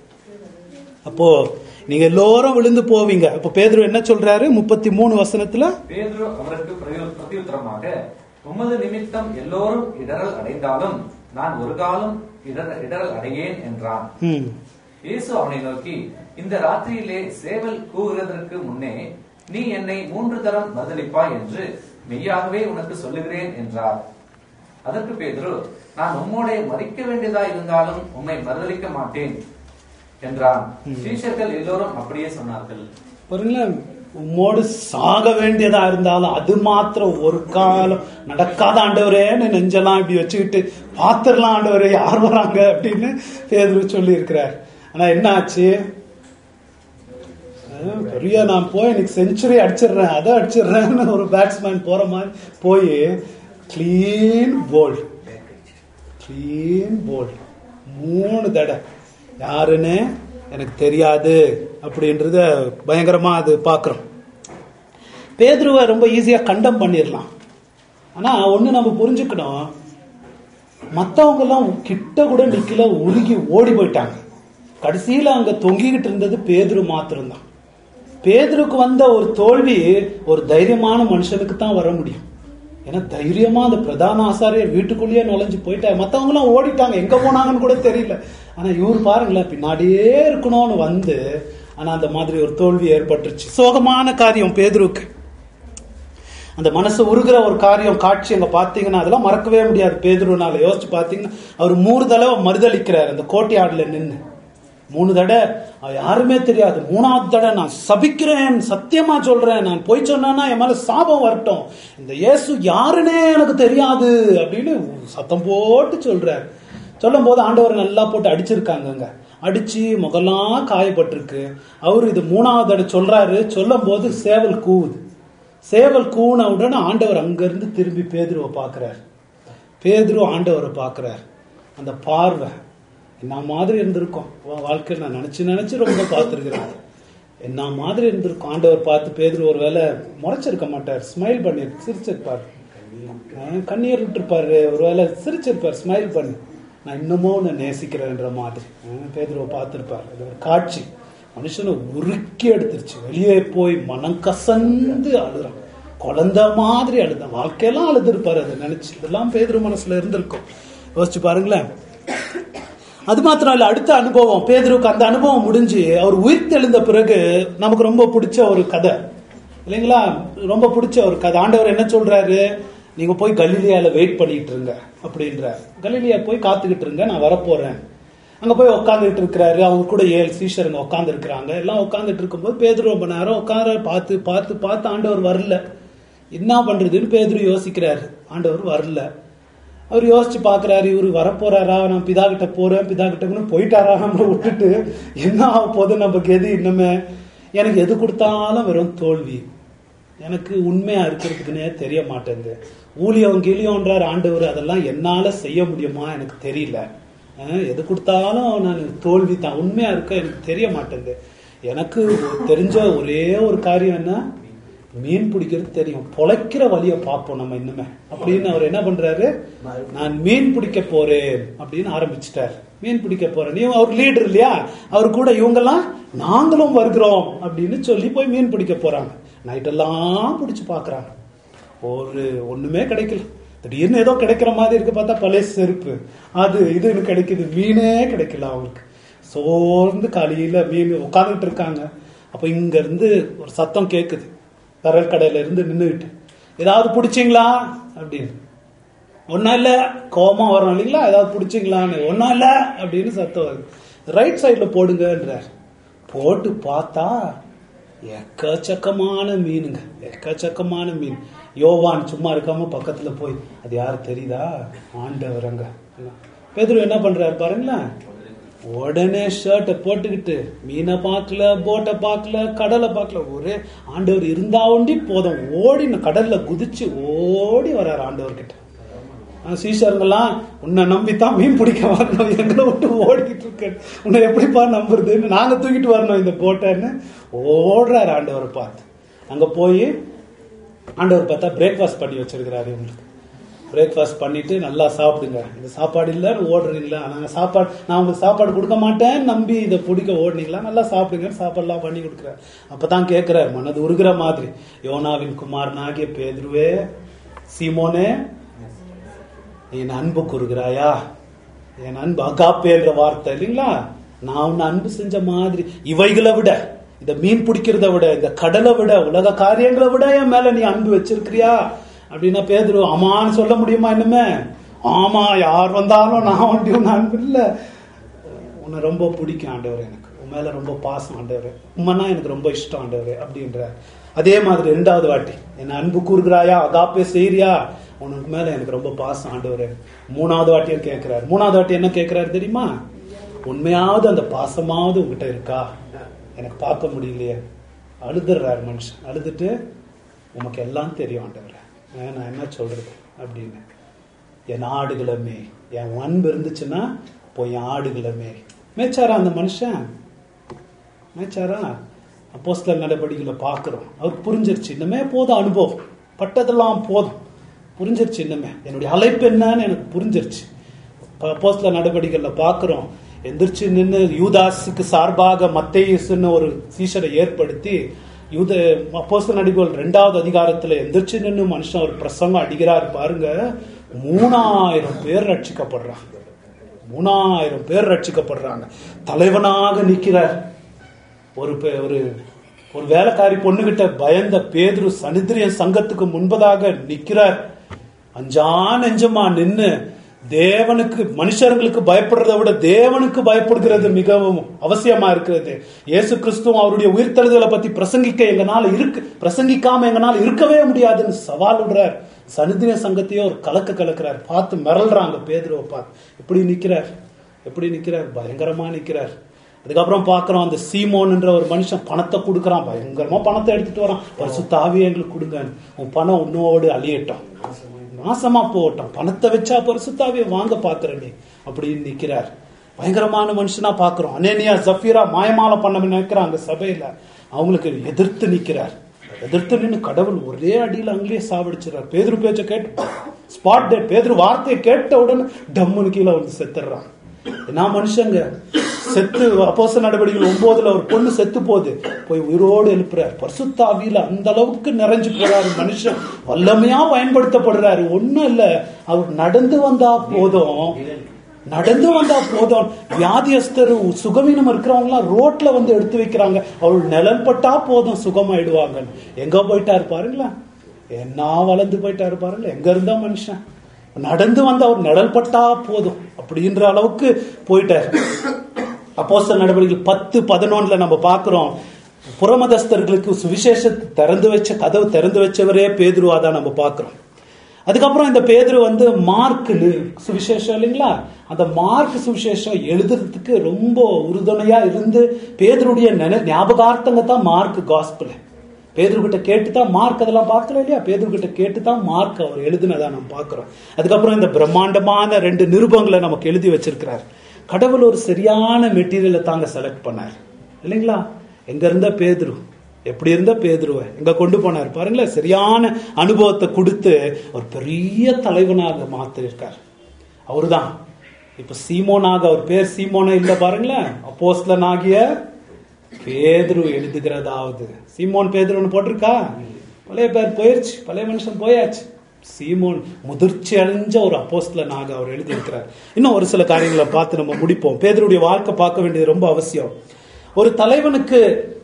அப்போ நீங்க எல்லோரும் விழுந்து போவீங்க. அப்ப பேதுரு என்ன சொல்றாரு முப்பத்தி மூணு வசனத்துல? பேதுரு அவருக்கு பிரதியுத்தரமாக, உமது நிமித்தம் எல்லோரும் இடரல் அடைந்தாலும் நான் ஒரு காலம் இடரல் அடையேன் என்றான். இயேசு அவனை நோக்கி, இந்த ராத்திரியிலே சேவல் கூவுகிறதற்கு முன்னே நீ என்னை மூன்று தரம் மறுதலிப்பாய் என்று மெய்யாகவே உனக்கு சொல்லுகிறேன் என்றார். அதற்கு பேதுரு, நான் உம்மோட மறிக்க வேண்டியதா இருந்தாலும் உம்மை மறுதலிக்க மாட்டேன் என்றான். சீஷர்கள் எல்லோரும் அப்படியே சொன்னார்கள். உம்மோடு சாக வேண்டியதா இருந்தாலும் அது மாத்திரம் ஒரு காலம் நடக்காத ஆண்டவரே, நெஞ்செல்லாம் இப்படி வச்சுக்கிட்டு பாத்திரலாம் ஆண்டவரே யார் வராங்க அப்படின்னு பேதுரு சொல்லி இருக்கிறார். ஆனா என்ன ஆச்சு? பெரிய நான் போய் எனக்கு செஞ்சுரி அடிச்சிடுறேன், அதை அடிச்சிடுறேன்னு ஒரு பேட்ஸ்மேன் போற மாதிரி போய் கிளீன் போல்ட் கிளீன் போல்ட் மூணு தடவை யாருன்னு எனக்கு தெரியாது அப்படின்றத பயங்கரமா அது பாக்குறோம். பேதுருவை ரொம்ப ஈஸியா கண்டம் பண்ணிடலாம். ஆனா ஒண்ணு நம்ம புரிஞ்சுக்கணும், மத்தவங்க எல்லாம் கிட்ட கூட நிக்கல, உருகி ஓடி போயிட்டாங்க. கடைசியில அங்க தொங்கிக்கிட்டு இருந்தது பேதுரு மாத்திரம்தான். பேதுருக்கு வந்த ஒரு தோல்வி ஒரு தைரியமான மனுஷனுக்கு தான் வர முடியும். ஏன்னா தைரியமா அந்த பிரதான ஆசாரியர் வீட்டுக்குள்ளேயே நுழைஞ்சு போயிட்டார். மற்றவங்க எல்லாம் ஓடிட்டாங்க, எங்க போனாங்கன்னு கூட தெரியல. ஆனா இவர் பாருங்களேன், பின்னாடியே இருக்கணும்னு வந்து, ஆனா அந்த மாதிரி ஒரு தோல்வி ஏற்பட்டுருச்சு. சோகமான காரியம் பேதுருக்கு. அந்த மனசு உருகிற ஒரு காரியம் காட்சி அங்க பாத்தீங்கன்னா அதெல்லாம் மறக்கவே முடியாது. பேதுருனால யோசிச்சு பாத்தீங்கன்னா அவர் மூணு தடவை மறுதளிக்கிறார் அந்த கோட்டையாடுல நின்று. மூணு தடவை யாருமே தெரியாது. மூணாவது தடவை நான் சபிக்கிறேன், சத்தியமா சொல்றேன், நான் போய் சொன்னா என் மேல சாபம் வரட்டும், இந்த இயேசு யாருன்னே எனக்கு தெரியாது அப்படின்னு சத்தம் போட்டு சொல்றார். சொல்லும் போது ஆண்டவர் நல்லா போட்டு அடிச்சிருக்காங்க, அடிச்சு முகலாம் காயப்பட்டிருக்கு. அவரு இது மூணாவது தடவை சொல்றாரு. சொல்லும் போது சேவல் கூவுது. சேவல் கூன உடனே ஆண்டவர் அங்கிருந்து திரும்பி பேதுருவை பார்க்கிறார். பேதுரு ஆண்டவரை பார்க்கிறார். அந்த பார்வை என்ன மாதிரி இருந்திருக்கும் வாழ்க்கையில், நான் நினைச்சு நினைச்சு ரொம்ப பார்த்துருக்கிறேன். என்ன மாதிரி இருந்திருக்கும். ஆண்டவர் பார்த்து பேதுரு ஒரு வேளை முறைச்சிருக்க மாட்டார், ஸ்மைல் பண்ணி சிரிச்சிருப்பார், கண்ணீர் விட்டுருப்பாரு, ஒரு வேளை சிரிச்சிருப்பார் ஸ்மைல் பண்ணி, நான் இன்னமும் உன்னை நேசிக்கிறேன்ற மாதிரி பேதுருவை பார்த்திருப்பார். அது ஒரு காட்சி மனுஷனை உருக்கி எடுத்துருச்சு. வெளியே போய் மனம் கசந்து அழுறான், குழந்தை மாதிரி அழுதான். வாழ்க்கையெல்லாம் அழுதுருப்பாரு அதை நினைச்சு. இதெல்லாம் பேதுரு மனசுல இருந்திருக்கும். யோசிச்சு பாருங்களேன். அது மாத்திரம் இல்ல, அடுத்த அனுபவம் பேதுருக்கு. அந்த அனுபவம் முடிஞ்சு அவர் உயிர் தெழுந்த பிறகு நமக்கு ரொம்ப பிடிச்ச ஒரு கதை இல்லைங்களா, ரொம்ப பிடிச்ச ஒரு கதை. ஆண்டவர் என்ன சொல்றாரு, நீங்க போய் கலிலியால வெயிட் பண்ணிட்டு இருங்க அப்படின்றார். கலிலியா போய் காத்துக்கிட்டு இருங்க, நான் வரப்போறேன். அங்க போய் உட்காந்துட்டு இருக்கிறாரு. அவங்க கூட ஏழு சீஷருங்க உட்காந்து இருக்கிறாங்க. எல்லாம் உட்காந்துட்டு இருக்கும்போது பேதுரு ரொம்ப நேரம் உட்கார பார்த்து பார்த்து பார்த்து ஆண்டவர் வரல. என்ன பண்றதுன்னு பேதுரு யோசிக்கிறாரு. ஆண்டவர் வரல. அவர் யோசிச்சு பாக்குறாரு, இவரு வரப்போறாரா, நான் பிதா கிட்ட போறேன், பிதா கிட்ட போயிட்டாரா, நம்மளை விட்டுட்டு என்ன ஆக போகுது நமக்கு எது இன்னுமே. எனக்கு எது கொடுத்தாலும் வெறும் தோல்வி, எனக்கு உண்மையா இருக்கிறதுக்குன்னே தெரிய மாட்டேங்குது. ஊழியம் கீழியம்ன்றார் ஆண்டவர், அதெல்லாம் என்னால செய்ய முடியுமா எனக்கு தெரியல. எது கொடுத்தாலும் நான் தோல்வி தான், உண்மையா இருக்க எனக்கு தெரிய மாட்டேங்குது. எனக்கு தெரிஞ்ச ஒரே ஒரு காரியம் என்ன, மீன் பிடிக்கிறது தெரியும், பொழைக்கிற வழியை பார்ப்போம் நம்ம இன்னுமே அப்படின்னு அவர் என்ன பண்றாரு, நான் மீன் பிடிக்க போறேன் அப்படின்னு ஆரம்பிச்சுட்டார். மீன் பிடிக்க போறேன், நீ அவர் லீடர் இல்லையா, அவர் கூட இவங்கெல்லாம் நாங்களும் வருகிறோம் அப்படின்னு சொல்லி போய் மீன் பிடிக்க போறாங்க. நைட்டெல்லாம் பிடிச்சு பாக்குறாங்க, ஒரு ஒண்ணுமே கிடைக்கல. திடீர்னு ஏதோ கிடைக்கிற மாதிரி இருக்கு, பார்த்தா பழைய செருப்பு அது இதுன்னு கிடைக்குது, மீனே கிடைக்கல அவங்களுக்கு. சோர்ந்து காலையில மீன் உட்காந்துட்டு இருக்காங்க. அப்ப இங்க இருந்து ஒரு சத்தம் கேக்குது, கடல் கடையில இருந்து நின்றுகிட்டு, ஏதாவது பிடிச்சிங்களா அப்படின்னு. ஒன்னும் இல்ல, கோபம் வரும் இல்லைங்களா, ஏதாவது பிடிச்சிங்களான்னு. ஒன்னும் இல்ல அப்படின்னு சத்தம் வருது. ரைட் சைட்ல போடுங்கன்றார். போட்டு பார்த்தா எக்கச்சக்கமான மீனுங்க, எக்கச்சக்கமான மீன். யோவான் சும்மா இருக்காம பக்கத்துல போய், அது யாரு தெரியுதா, ஆண்டவரங்க. பேதுரு என்ன பண்றாரு பாருங்களேன், உடனே ஷர்ட்டை போட்டுக்கிட்டு மீனை பார்க்கல, போட்டை பார்க்கல, கடலை பார்க்கல, ஒரே ஆண்டவர் இருந்தா ஒண்டி போதும் ஓடி கடல்ல குதிச்சு ஓடி வர்றாரு ஆண்டவர்கிட்ட. சீஷருங்கெல்லாம், உன்னை நம்பித்தான் மீன் பிடிக்க வரணும், எங்களை விட்டு ஓடிக்கிட்டு இருக்க, உன்னை எப்படிப்பா நம்புறதுன்னு, நாங்க தூக்கிட்டு வரணும் இந்த போட்டேன்னு ஓடுறாரு ஆண்டவரை பார்த்து. அங்க போய் ஆண்டவர் பார்த்தா பிரேக்ஃபாஸ்ட் பண்ணி வச்சிருக்கிறாரு இவங்களுக்கு. பிரேக்ஃபாஸ்ட் பண்ணிட்டு நல்லா சாப்பிடுங்க, இந்த சாப்பாடு இல்லைன்னு ஓடுறீங்களா, நாங்கள் சாப்பாடு நான் உங்களுக்கு சாப்பாடு கொடுக்க மாட்டேன்னு நம்பி இதை பிடிக்க ஓடுனீங்களா, நல்லா சாப்பிடுங்கன்னு சாப்பாடுலாம் பண்ணி கொடுக்குறாரு. அப்பதான் கேட்கிறாரு மனது உருகிற மாதிரி, யோனாவின் குமாரனாகிய பேதுருவே, சீமோனே, என் அன்பு கூறுகிறாயா, என் அன்பு அகாப்பேன்ற வார்த்தை இல்லைங்களா, நான் உன்னை அன்பு செஞ்ச மாதிரி இவைகளை விட, இந்த மீன் பிடிக்கிறத விட, இந்த கடலை விட, உலக காரியங்களை விட என் மேல நீ அன்பு வச்சிருக்கிறியா அப்படின்னா பேதுரு ஆமான்னு சொல்ல முடியுமா இன்னுமே? ஆமா, யார் வந்தாலும் நான் ஒன்றியும் அன்பு இல்லை, உன்னை ரொம்ப பிடிக்கும் ஆண்டவர், எனக்கு உன் மேல ரொம்ப பாசம் ஆண்டவர், உண்மைனா எனக்கு ரொம்ப இஷ்டம் ஆண்டவர் அப்படின்ற. அதே மாதிரி ரெண்டாவது வாட்டி என்ன அன்பு கூறுகிறாயா, அகாப்பே செய்யறியா, உனக்கு மேல எனக்கு ரொம்ப பாசம் ஆண்டவர். மூணாவது வாட்டியும் கேட்கிறாரு. மூணாவது வாட்டி என்ன கேட்கிறாரு தெரியுமா, உண்மையாவது அந்த பாசமாவது உங்ககிட்ட இருக்கா, எனக்கு பார்க்க முடியலையே. அழுதுறாரு மனுஷன். அழுதுட்டு, உனக்கு எல்லாம் தெரியும் ஆண்டவர், நான் என்ன சொல்றது அப்படின்னு, என் ஆடுகளமே, என் அன்பு இருந்துச்சுன்னா போய் என் ஆடுகளமே. மேய்ச்சாரா அந்த மனுஷன்? மேய்ச்சாரா? அப்போஸ்தலர் நடவடிக்கைகளை பார்க்கிறோம். அவர் புரிஞ்சிருச்சு, இன்னமே போதும், அனுபவம் பட்டதெல்லாம் போதும், புரிஞ்சிருச்சு, இன்னமே என்னுடைய அழைப்பு என்னன்னு எனக்கு புரிஞ்சிருச்சு. அப்போஸ்தலர் நடவடிக்கைகளை பார்க்கிறோம். எந்திரிச்சு நின்று யூதாஸுக்கு சார்பாக மத்தேயுஸ்ன்னு ஒரு சீஷரை ஏற்படுத்தி யூத அப்போஸ்தலர் நடவடிக்கைகள் ரெண்டாவது அதிகாரத்துல எந்திரிச்சு நின்று மனுஷன் ஒரு பிரசங்கம் அடிக்கிறார் பாருங்க. மூணாயிரம் பேர் ரட்சிக்கப்படுறாங்க. மூணாயிரம் பேர் ரட்சிக்கப்படுறாங்க. தலைவனாக நிக்கிறார். ஒரு ஒரு ஒரு வேலைக்காரி பொண்ணுகிட்ட பயந்த பேதுரு சனித்திரிய சங்கத்துக்கு முன்பதாக நிக்கிறார். அஞ்சா நெஞ்சமா நின்னு தேவனுக்கு மனுஷர்களுக்கு பயப்படுறதை விட தேவனுக்கு பயப்படுகிறது மிகவும் அவசியமா இருக்கிறது. இயேசு கிறிஸ்துவும் அவருடைய உயிர்த்தெழுதலை பத்தி பிரசங்கிக்க எங்கனால இருக்கு பிரசங்கிக்காம எங்கனால இருக்கவே முடியாதுன்னு சவால் விடுறார். சனித்திரிய சங்கத்தையே ஒரு கலக்க கலக்கிறார். பார்த்து மிரள்றாங்க பேதுருவை பார்த்து. எப்படி நிக்கிறார் எப்படி நிக்கிறார் பயங்கரமா நிக்கிறார். அதுக்கப்புறம் பாக்குறோம் அந்த சீமோன்ன்ற ஒரு மனுஷன் பணத்தை கொடுக்கறான். பயங்கரமா பணத்தை எடுத்துட்டு வரான். பரிசுத்த ஆவியை எங்களுக்கு கொடுங்க, உன் பணம் உன்னோடு அழியட்டும், நாசமா போகட்டும், பணத்தை வச்சா பரிசுத்த ஆவியை வாங்க பாக்குறேன் நீ அப்படின்னு நிக்கிறார். பயங்கரமான மனுஷனா பாக்குறோம். அனேனியா சஃபீரா மாயமாலை பண்ண நினைக்கிறாங்க சபையில. அவங்களுக்கு எதிர்த்து நிக்கிறார். எதிர்த்து நின்று கடவுள் ஒரே அடியில் அங்கேயே சாவடிச்சிடறார். பேதுரு பேச்ச கேட்டு ஸ்பாட் டெட். பேதுரு வார்த்தையை கேட்ட உடனே டம்முன்னு கீழே வந்து செத்துறான். என்ன மனுஷங்க செத்து. அப்போஸ்தலர் நடவடிக்கைகள் ஒன்பதுல ஒரு பொண்ணு செத்து போகுது, போய் உயிரோடு எழுப்புறாரு. பரிசுத்த ஆவியில அந்த அளவுக்கு நிறைஞ்சு போறாரு மனுஷன். வல்லமையா பயன்படுத்தப்படுறாரு. ஒண்ணும் இல்ல, அவர் நடந்து வந்தா போதும் நடந்து வந்தா போதும் வியாதியஸ்தர் சுகவீனம் இருக்கிறவங்க எல்லாம் ரோட்ல வந்து எடுத்து வைக்கிறாங்க. அவள் நிழல் பட்டா போதும் சுகமாயிடுவாங்க. எங்க போயிட்டாரு பாருங்களேன், என்ன வளர்ந்து போயிட்டாரு பாருங்களேன். எங்க இருந்தா மனுஷன் நடந்து வந்து அவர் நிழல் பட்டா போதும் அப்படின்ற அளவுக்கு போயிட்டார். அப்போஸ்தலர் நடவடிக்கைகள் பத்து பதினொன்னுல நம்ம பாக்குறோம், புறமதஸ்தர்களுக்கு சுவிசேஷத்தை திறந்து வச்ச கதவு திறந்து வச்சவரே பேதுருவா தான் நம்ம பாக்குறோம். அதுக்கப்புறம் இந்த பேதுரு வந்து மார்க் சுவிசேஷம் இல்லைங்களா, அந்த மார்க் சுவிசேஷம் எழுதுறதுக்கு ரொம்ப உறுதுணையா இருந்து பேதுருடைய ஞாபகார்த்தங்க தான் மார்க் காஸ்பிள். பேதுரு கிட்ட கேட்டுதான் மார்க் அதெல்லாம் பார்க்கல இல்லையா, பேதுரு கிட்ட கேட்டுதான் மார்க் அவர் எழுதுனதா நம்ம பாக்குறோம். அதுக்கப்புறம் இந்த பிரம்மாண்டமான ரெண்டு நிருபங்களை நமக்கு எழுதி வச்சிருக்கிறார். கடவுள் ஒரு சரியான மெட்டீரியலை தாங்க செலக்ட் பண்ணார் இல்லைங்களா. எங்க இருந்த பேதுரு, எப்படி இருந்த பேதுருவை எங்க கொண்டு போனார் பாருங்களேன். சரியான அனுபவத்தை கொடுத்து ஒரு பெரிய தலைவனாக மாத்திருக்கார். அவரு தான் இப்ப சீமோனாக, அவர் பேர் சீமோனா இல்ல பாருங்களேன், அப்போஸ்தலனாகிய பேதுரு எழுதுகிறதாவது. சீமோன் பேதுருன்னு போட்டிருக்கா, பழைய பேர் போயிருச்சு, பழைய மனுஷன் போயாச்சு. சீமோன் முதிர்ச்சி அடைஞ்ச ஒரு அப்போஸ்தலனாக அவர் எழுதியிருக்கிறார். இன்னும் ஒரு சில காரியங்களை பார்த்து நம்ம முடிப்போம். பேதுருடைய வாழ்க்கை பார்க்க வேண்டியது ரொம்ப அவசியம். ஒரு தலைவனுக்கு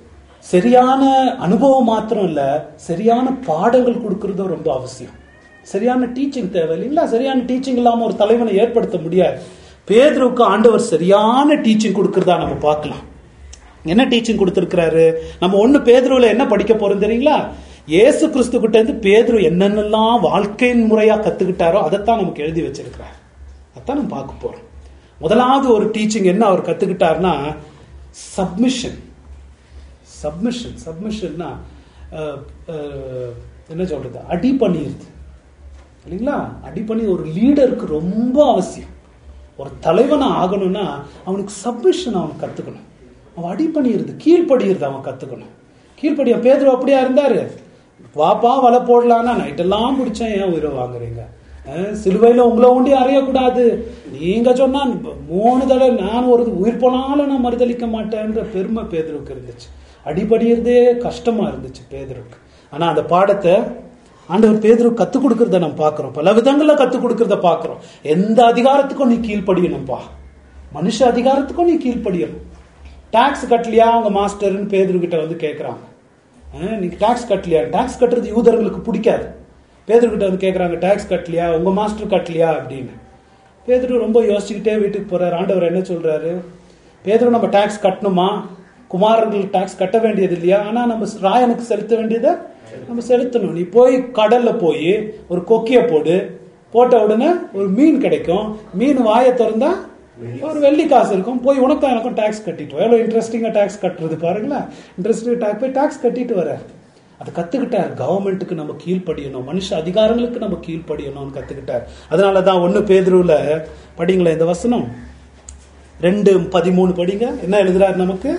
சரியான அனுபவம் மாத்திரம் இல்ல, சரியான பாடங்கள் கொடுக்கறதும் ரொம்ப அவசியம். சரியான டீச்சிங் தேவை இல்லைங்களா. சரியான டீச்சிங் இல்லாம ஒரு தலைவனை ஏற்படுத்த முடியாது. பேதுருவுக்கு ஆண்டவர் சரியான டீச்சிங் கொடுக்கறதா நம்ம பார்க்கலாம். என்ன டீச்சிங் கொடுத்திருக்கிறாரு? நம்ம ஒண்ணு பேதுருவுல என்ன படிக்க போறோம் தெரியுங்களா? இயேசு கிறிஸ்து கிட்ட இருந்து பேதுரு என்னென்னலாம் வாழ்க்கையின் முறையா கத்துக்கிட்டாரோ அதைத்தான் நமக்கு எழுதி வச்சிருக்கிறார். அதான் நம்ம பார்க்க போறோம். முதலாவது ஒரு டீச்சிங் என்ன அவர் கத்துக்கிட்டாருன்னா சப்மிஷன். சப்மிஷன் சப்மிஷன்னா என்ன சொல்றது, அடி பண்ணிடுது இல்லைங்களா. அடி பண்ணி ஒரு லீடருக்கு ரொம்ப அவசியம். ஒரு தலைவனா ஆகணும்னா அவனுக்கு சப்மிஷன் அவன் கத்துக்கணும். அவன் அடி பண்ணிடுது, கீழ்படிகிறது அவன் கத்துக்கணும். கீழ்படிய பேதுரு அப்படியா இருந்தாரு. வாப்பா வலை போடலான்னா நைட்டெல்லாம் பிடிச்சேன், ஏன் உயிரை வாங்குறீங்க, சிலுவையில உங்களை ஒண்டி அறையக்கூடாது, நீங்க சொன்னா மூணு தடவை நான் ஒரு உயிர் போனாலும் நான் மறுதளிக்க மாட்டேன்ற பெருமை பேதுருக்கு இருந்துச்சு. அடிபடியறதே கஷ்டமா இருந்துச்சு பேதுருக்கு. ஆனா அந்த பாடத்தை ஆண்டவர் பேதுருக்கு கத்துக் கொடுக்கறத நம்ம பாக்குறோம். பல விதங்கள்ல கத்துக் கொடுக்கறத பாக்குறோம். எந்த அதிகாரத்துக்கும் நீ கீழ்படியணும்பா, மனுஷ அதிகாரத்துக்கும் நீ கீழ்படியணும். டாக்ஸ் கட்டலையா அவங்க மாஸ்டர்னு பேதுரு கிட்ட வந்து கேட்கறாங்க. நீங்க டாக்ஸ் கட்டலையா? டாக்ஸ் கட்டுறது யூதர்களுக்கு பிடிக்காது. பேதுரு கிட்ட வந்து கேட்கறாங்க, டாக்ஸ் கட்டலையா, உங்க மாஸ்டர் கட்டலையா அப்படின்னு. பேதுரு ரொம்ப யோசிச்சுக்கிட்டே வீட்டுக்கு போறாரு. ஆண்டவர் என்ன சொல்றாரு? பேதுரு நம்ம டாக்ஸ் கட்டணுமா? குமாரர்கள் டாக்ஸ் கட்ட வேண்டியது இல்லையா? ஆனா நம்ம ராயனுக்கு செலுத்த வேண்டியதை நம்ம செலுத்தணும். நீ போய் கடல்ல போய் ஒரு கொக்கிய போடு, போட்ட உடனே ஒரு மீன் கிடைக்கும். மீன் வாயை திறந்தா ஒரு வெள்ளி காசு இருக்கும். போய் உனக்கும் எனக்கும் டாக்ஸ் கட்டிட்டு எவ்வளவு இன்ட்ரெஸ்டிங்கா டாக்ஸ் கட்டுறது பாருங்களேன். இன்ட்ரெஸ்டிங் டாக்ஸ் போய் டாக்ஸ் கட்டிட்டு வர அதை கத்துக்கிட்டார். கவர்மெண்ட்டுக்கு நம்ம கீழ்படியணும், மனுஷ அதிகாரங்களுக்கு நம்ம கீழ்படியணும்னு கத்துக்கிட்டார். அதனாலதான் ஒண்ணு பேதுருல படிங்களா இந்த வசனம் ரெண்டு பதிமூணு படிங்க. என்ன எழுதுறாரு நமக்கு?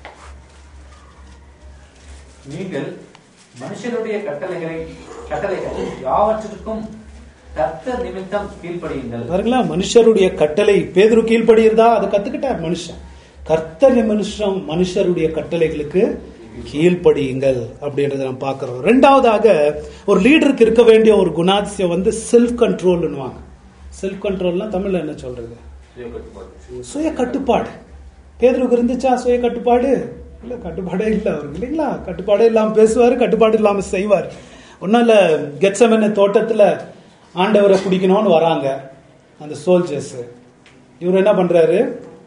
நீங்கள் மனுஷருடைய கட்டளைகளை கட்டளைகள் யாவற்றிற்கும் கர்த்தர் நிமித்தம் கீழ்ப்படியுங்கள். பாருங்களா, மனுஷருடைய கட்டளை பேதுரு கீழ்படியறதா அதை கத்துக்கிட்டார் மனுஷன். கர்த்தர் மனுஷன் மனுஷருடைய கட்டளைகளுக்கு கீழ்ப்படியுங்கள் அப்படின்றத நம்ம பார்க்கிறோம். ரெண்டாவதாக ஒரு லீடருக்கு இருக்க வேண்டிய ஒரு குணாதிசயம் வந்து செல்ஃப் கண்ட்ரோல்னுவாங்க. செல்ஃப் கண்ட்ரோல்னா தமிழ்ல என்ன சொல்றது? சுய கட்டுப்பாடு. பேதுருக்கு இருந்துச்சா சுய கட்டுப்பாடு? இல்ல, கட்டுப்பாடே இல்லை அவருக்கு, இல்லைங்களா? கட்டுப்பாடே இல்லாம பேசுவாரு, கட்டுப்பாடு இல்லாம செய்வார். ஒன்னும் இல்ல, கெத்செமனே தோட்டத்துல ஆண்டவரை பிடிக்கணும்னு வராங்க அந்த சோல்ஜர்ஸ். இவர் என்ன பண்றாரு?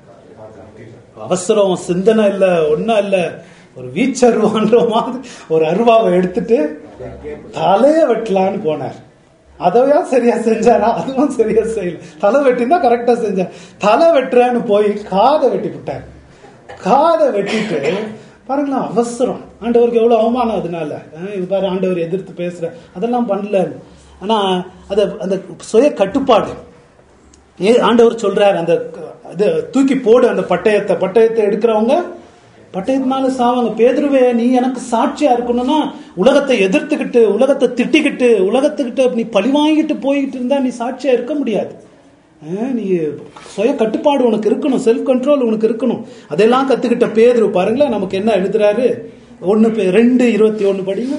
அவசரம், சிந்தனை இல்ல, ஒன்னும் இல்ல, ஒரு வீச்சருவான்ற மாதிரி ஒரு அருவாவை எடுத்துட்டு தலைய வெட்டலான்னு போனார். அதையா சரியா செஞ்சாரா? அதுவும் சரியா செய்யல. தலை வெட்டினா கரெக்டா செஞ்சார். தலை வெட்டுறான்னு போய் காதை வெட்டி விட்டார். காதை வெட்டிட்டு பாருங்களா, அவசரம். ஆண்டவருக்கு எவ்வளவு அவமானம் அதனால. இது பாரு, ஆண்டவர் எதிர்த்து பேசுற, அதெல்லாம் பண்ணல. ஆனா அத அந்த சுய கட்டுப்பாடு ஏ ஆண்டவர் சொல்றாரு, அந்த அது தூக்கி போடு அந்த பட்டயத்தை. பட்டயத்தை எடுக்கிறவங்க பட்டயத்தினால சாவாங்க. பேதுருவே, நீ எனக்கு சாட்சியா இருக்கணும்னா உலகத்தை எதிர்த்துக்கிட்டு, உலகத்தை திட்டிக்கிட்டு, உலகத்துக்கிட்ட நீ பழி வாங்கிட்டு போய்கிட்டு இருந்தா நீ சாட்சியா இருக்க முடியாது. நீ சுய கட்டுப்பாடு உனக்கு இருக்கணும், செல்ஃப் கண்ட்ரோல் உனக்கு இருக்கணும். அதெல்லாம் கத்துக்கிட்ட பேதுரு பாருங்களேன், நமக்கு என்ன எழுதுறாரு? ஒன்னு ரெண்டு இருபத்தி ஒன்னு படிங்க.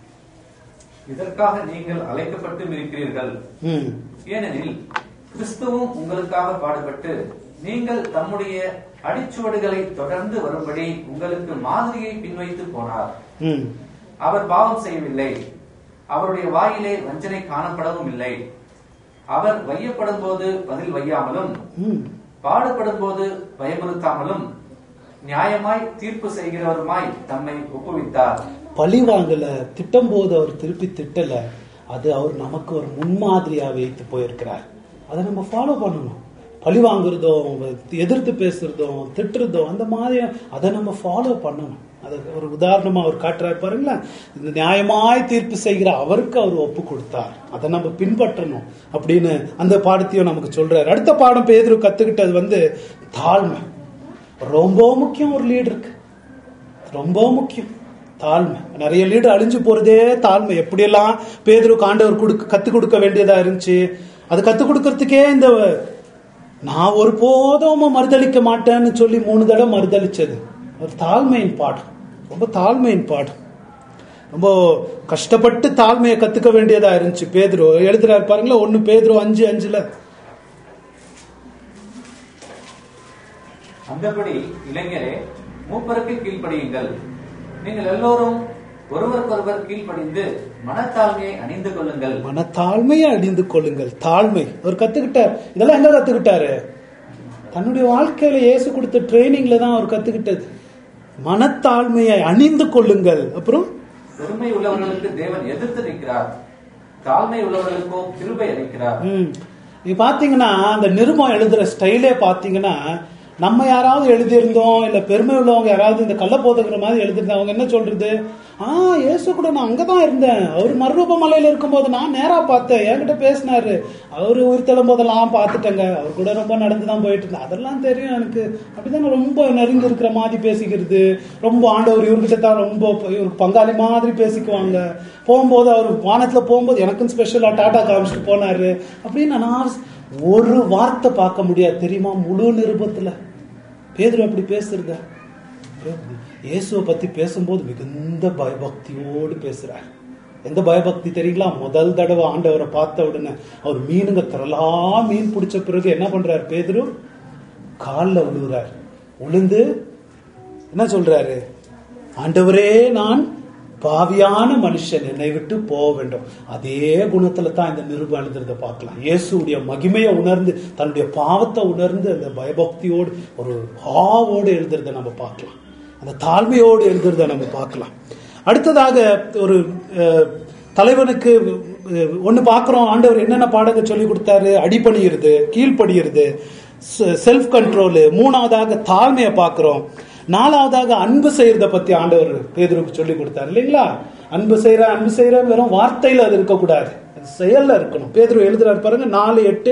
இதற்காக நீங்கள் அழைக்கப்பட்டு இருக்கிறீர்கள், ஏனெனில் கிறிஸ்துவும் உங்களுக்காக பாடுபட்டு நீங்கள் தம்முடைய அடிச்சுவடுகளை தொடர்ந்து வரும்படி உங்களுக்கு மாதிரியை பின்வைத்து போனார். அவர் பாவம் செய்யவில்லை, அவருடைய வாயிலே வஞ்சனை காணப்படவும் இல்லை. அவர் வையப்படும் போது பதில் வையாமலும், பாடுபடும் போது பயமுறுத்தாமலும், நியாயமாய் தீர்ப்பு செய்கிறவருமாய் தம்மை ஒப்புவித்தார். பழி வாங்கல, திட்டம் போது அவர் திருப்பி திட்டல. அது அவர் நமக்கு ஒரு முன்மாதிரியா வைத்து போயிருக்கிறார். அதை நம்ம ஃபாலோ பண்ணணும். பழி வாங்குறதோ, எதிர்த்து பேசுறதோ, திட்டுறதோ, அந்த மாதிரி அதை நம்ம ஃபாலோ பண்ணணும். அது ஒரு உதாரணமா அவர் காட்டுறாரு பாருங்களேன். இந்த நியாயமாய் தீர்ப்பு செய்கிற அவருக்கு அவர் ஒப்பு கொடுத்தார், அதை நம்ம பின்பற்றணும் அப்படின்னு அந்த பாடத்தையும் நமக்கு சொல்றாரு. அடுத்த பாடம் பேதுரு கத்துக்கிட்டது வந்து தாழ்மை. ரொம்ப முக்கியம் ஒரு லீடருக்கு, ரொம்ப முக்கியம் தாழ்மை. நிறைய லீடர் அழிஞ்சு போறதே தாழ்மை. எப்படியெல்லாம் பேதுருக்கு ஆண்டவர் கொடுக்க கத்து கொடுக்க வேண்டியதா இருந்துச்சு. அது கத்து கொடுக்கறதுக்கே இந்த நான் ஒரு போதும் மறுதளிக்க மாட்டேன்னு சொல்லி மூணு தடவை மறுதளிச்சது ஒரு தாழ்மையின் பாடம், ரொம்ப தாழ்மையின் பாடம். ரொம்ப கஷ்டப்பட்டு தாழ்மையை கத்துக்க வேண்டியதா இருந்துச்சு. பேதுரு எழுதுறாரு பாருங்களா, ஒன்னு பேதுரு அஞ்சு அஞ்சுல. அந்தபடி இளைஞரே, மூப்பருக்கு கீழ்ப்படியுங்கள். நீங்கள் எல்லோரும் ஒருவருக்கொருவர் கீழ்ப்படிந்து மனத்தாழ்மையை அணிந்து கொள்ளுங்கள். மனத்தாழ்மையை அணிந்து கொள்ளுங்கள். தாழ்மை அவர் கத்துக்கிட்டார். இதெல்லாம் எங்க கத்துக்கிட்டாரு? தன்னுடைய வாழ்க்கையில இயேசு கொடுத்த ட்ரைனிங்ல தான் அவர் கத்துக்கிட்டது. மனத்தாழ்மையை அணிந்து கொள்ளுங்கள். அப்புறம் பெருமை உள்ளவர்களுக்கு தேவன் எதிர்த்து நிற்கிறார், தாழ்மை உள்ளவர்களுக்கோ கிருபை அளிக்கிறார். நீ பாத்தீங்கன்னா அந்த நிருபம் எழுதுற ஸ்டைலே பாத்தீங்கன்னா, நம்ம யாராவது எழுதியிருந்தோம், இல்ல பெருமை உள்ளவங்க யாராவது இந்த கள்ள போதுங்கிற மாதிரி எழுதிருந்தோம், அவங்க என்ன சொல்றது? ஆஹ் இயேசு கூட நான் அங்கதான் இருந்தேன், அவர் மறுரூப மலையில இருக்கும் போது நான் நேரா பார்த்தேன், என்கிட்ட பேசினாரு, அவரு உயிர் தெழும் போதெல்லாம் பார்த்துட்டேங்க, அவர் கூட ரொம்ப நடந்துதான் போயிட்டு இருந்தேன், அதெல்லாம் தெரியும் எனக்கு. அப்படிதான் ரொம்ப நெருங்கி இருக்கிற மாதிரி பேசிக்கிறது, ரொம்ப ஆண்டவர் இவர்கிட்ட தான் ரொம்ப இவருக்கு பங்காளி மாதிரி பேசிக்குவாங்க. போகும்போது அவர் வானத்துல போகும்போது எனக்கும் ஸ்பெஷலா டாடா காமிச்சிட்டு போனாரு அப்படின்னு நான் ஒரு வார்த்தை பார்க்க முடியாது தெரியுமா முழு நிருபத்துல. பேதுரு அப்படி பேசுறத, இயேசுவை பத்தி பேசும்போது மிகுந்த பயபக்தியோடு பேசுறார். எந்த பயபக்தி தெரியுங்களா? முதல் தடவை ஆண்டவரை பார்த்த உடனே அவர் மீனுங்க திரளா மீன் பிடிச்ச பிறகு என்ன பண்றாரு பேதுரு? காலில் விழுகிறார். உளுந்து என்ன சொல்றாரு? ஆண்டவரே, நான் பாவியான மனுஷன், என்னை விட்டு போக வேண்டும். அதே குணத்துல தான் இந்த நிருபம் எழுதுறத பார்க்கலாம். இயேசுடைய மகிமையை உணர்ந்து, தன்னுடைய பாவத்தை உணர்ந்து, அந்த பயபக்தியோடு ஒரு ஆவோடு எழுதுறத நம்ம பார்க்கலாம். அந்த தாழ்மையோடு எழுதுறத நம்ம பார்க்கலாம். அடுத்ததாக ஒரு தலைவனுக்கு ஒண்ணு பார்க்கிறோம், ஆண்டவர் என்னென்ன பாடங்கள் சொல்லி கொடுத்தாரு? அடிபணிகிறது, கீழ்படிகிறது, செல்ஃப் கண்ட்ரோல். மூணாவதாக தாழ்மையை பார்க்கிறோம். நாலாவதாக அன்பு செய்யறத பத்தி ஆண்டவர் பேதுருக்கு சொல்லி கொடுத்தாரு இல்லைங்களா? அன்பு செய்யற அன்பு செய்யற வெறும் வார்த்தையில அது இருக்கக்கூடாது, அது செயல்ல இருக்கணும். பேதுரு எழுதுறாரு பாருங்க, நாலு எட்டு.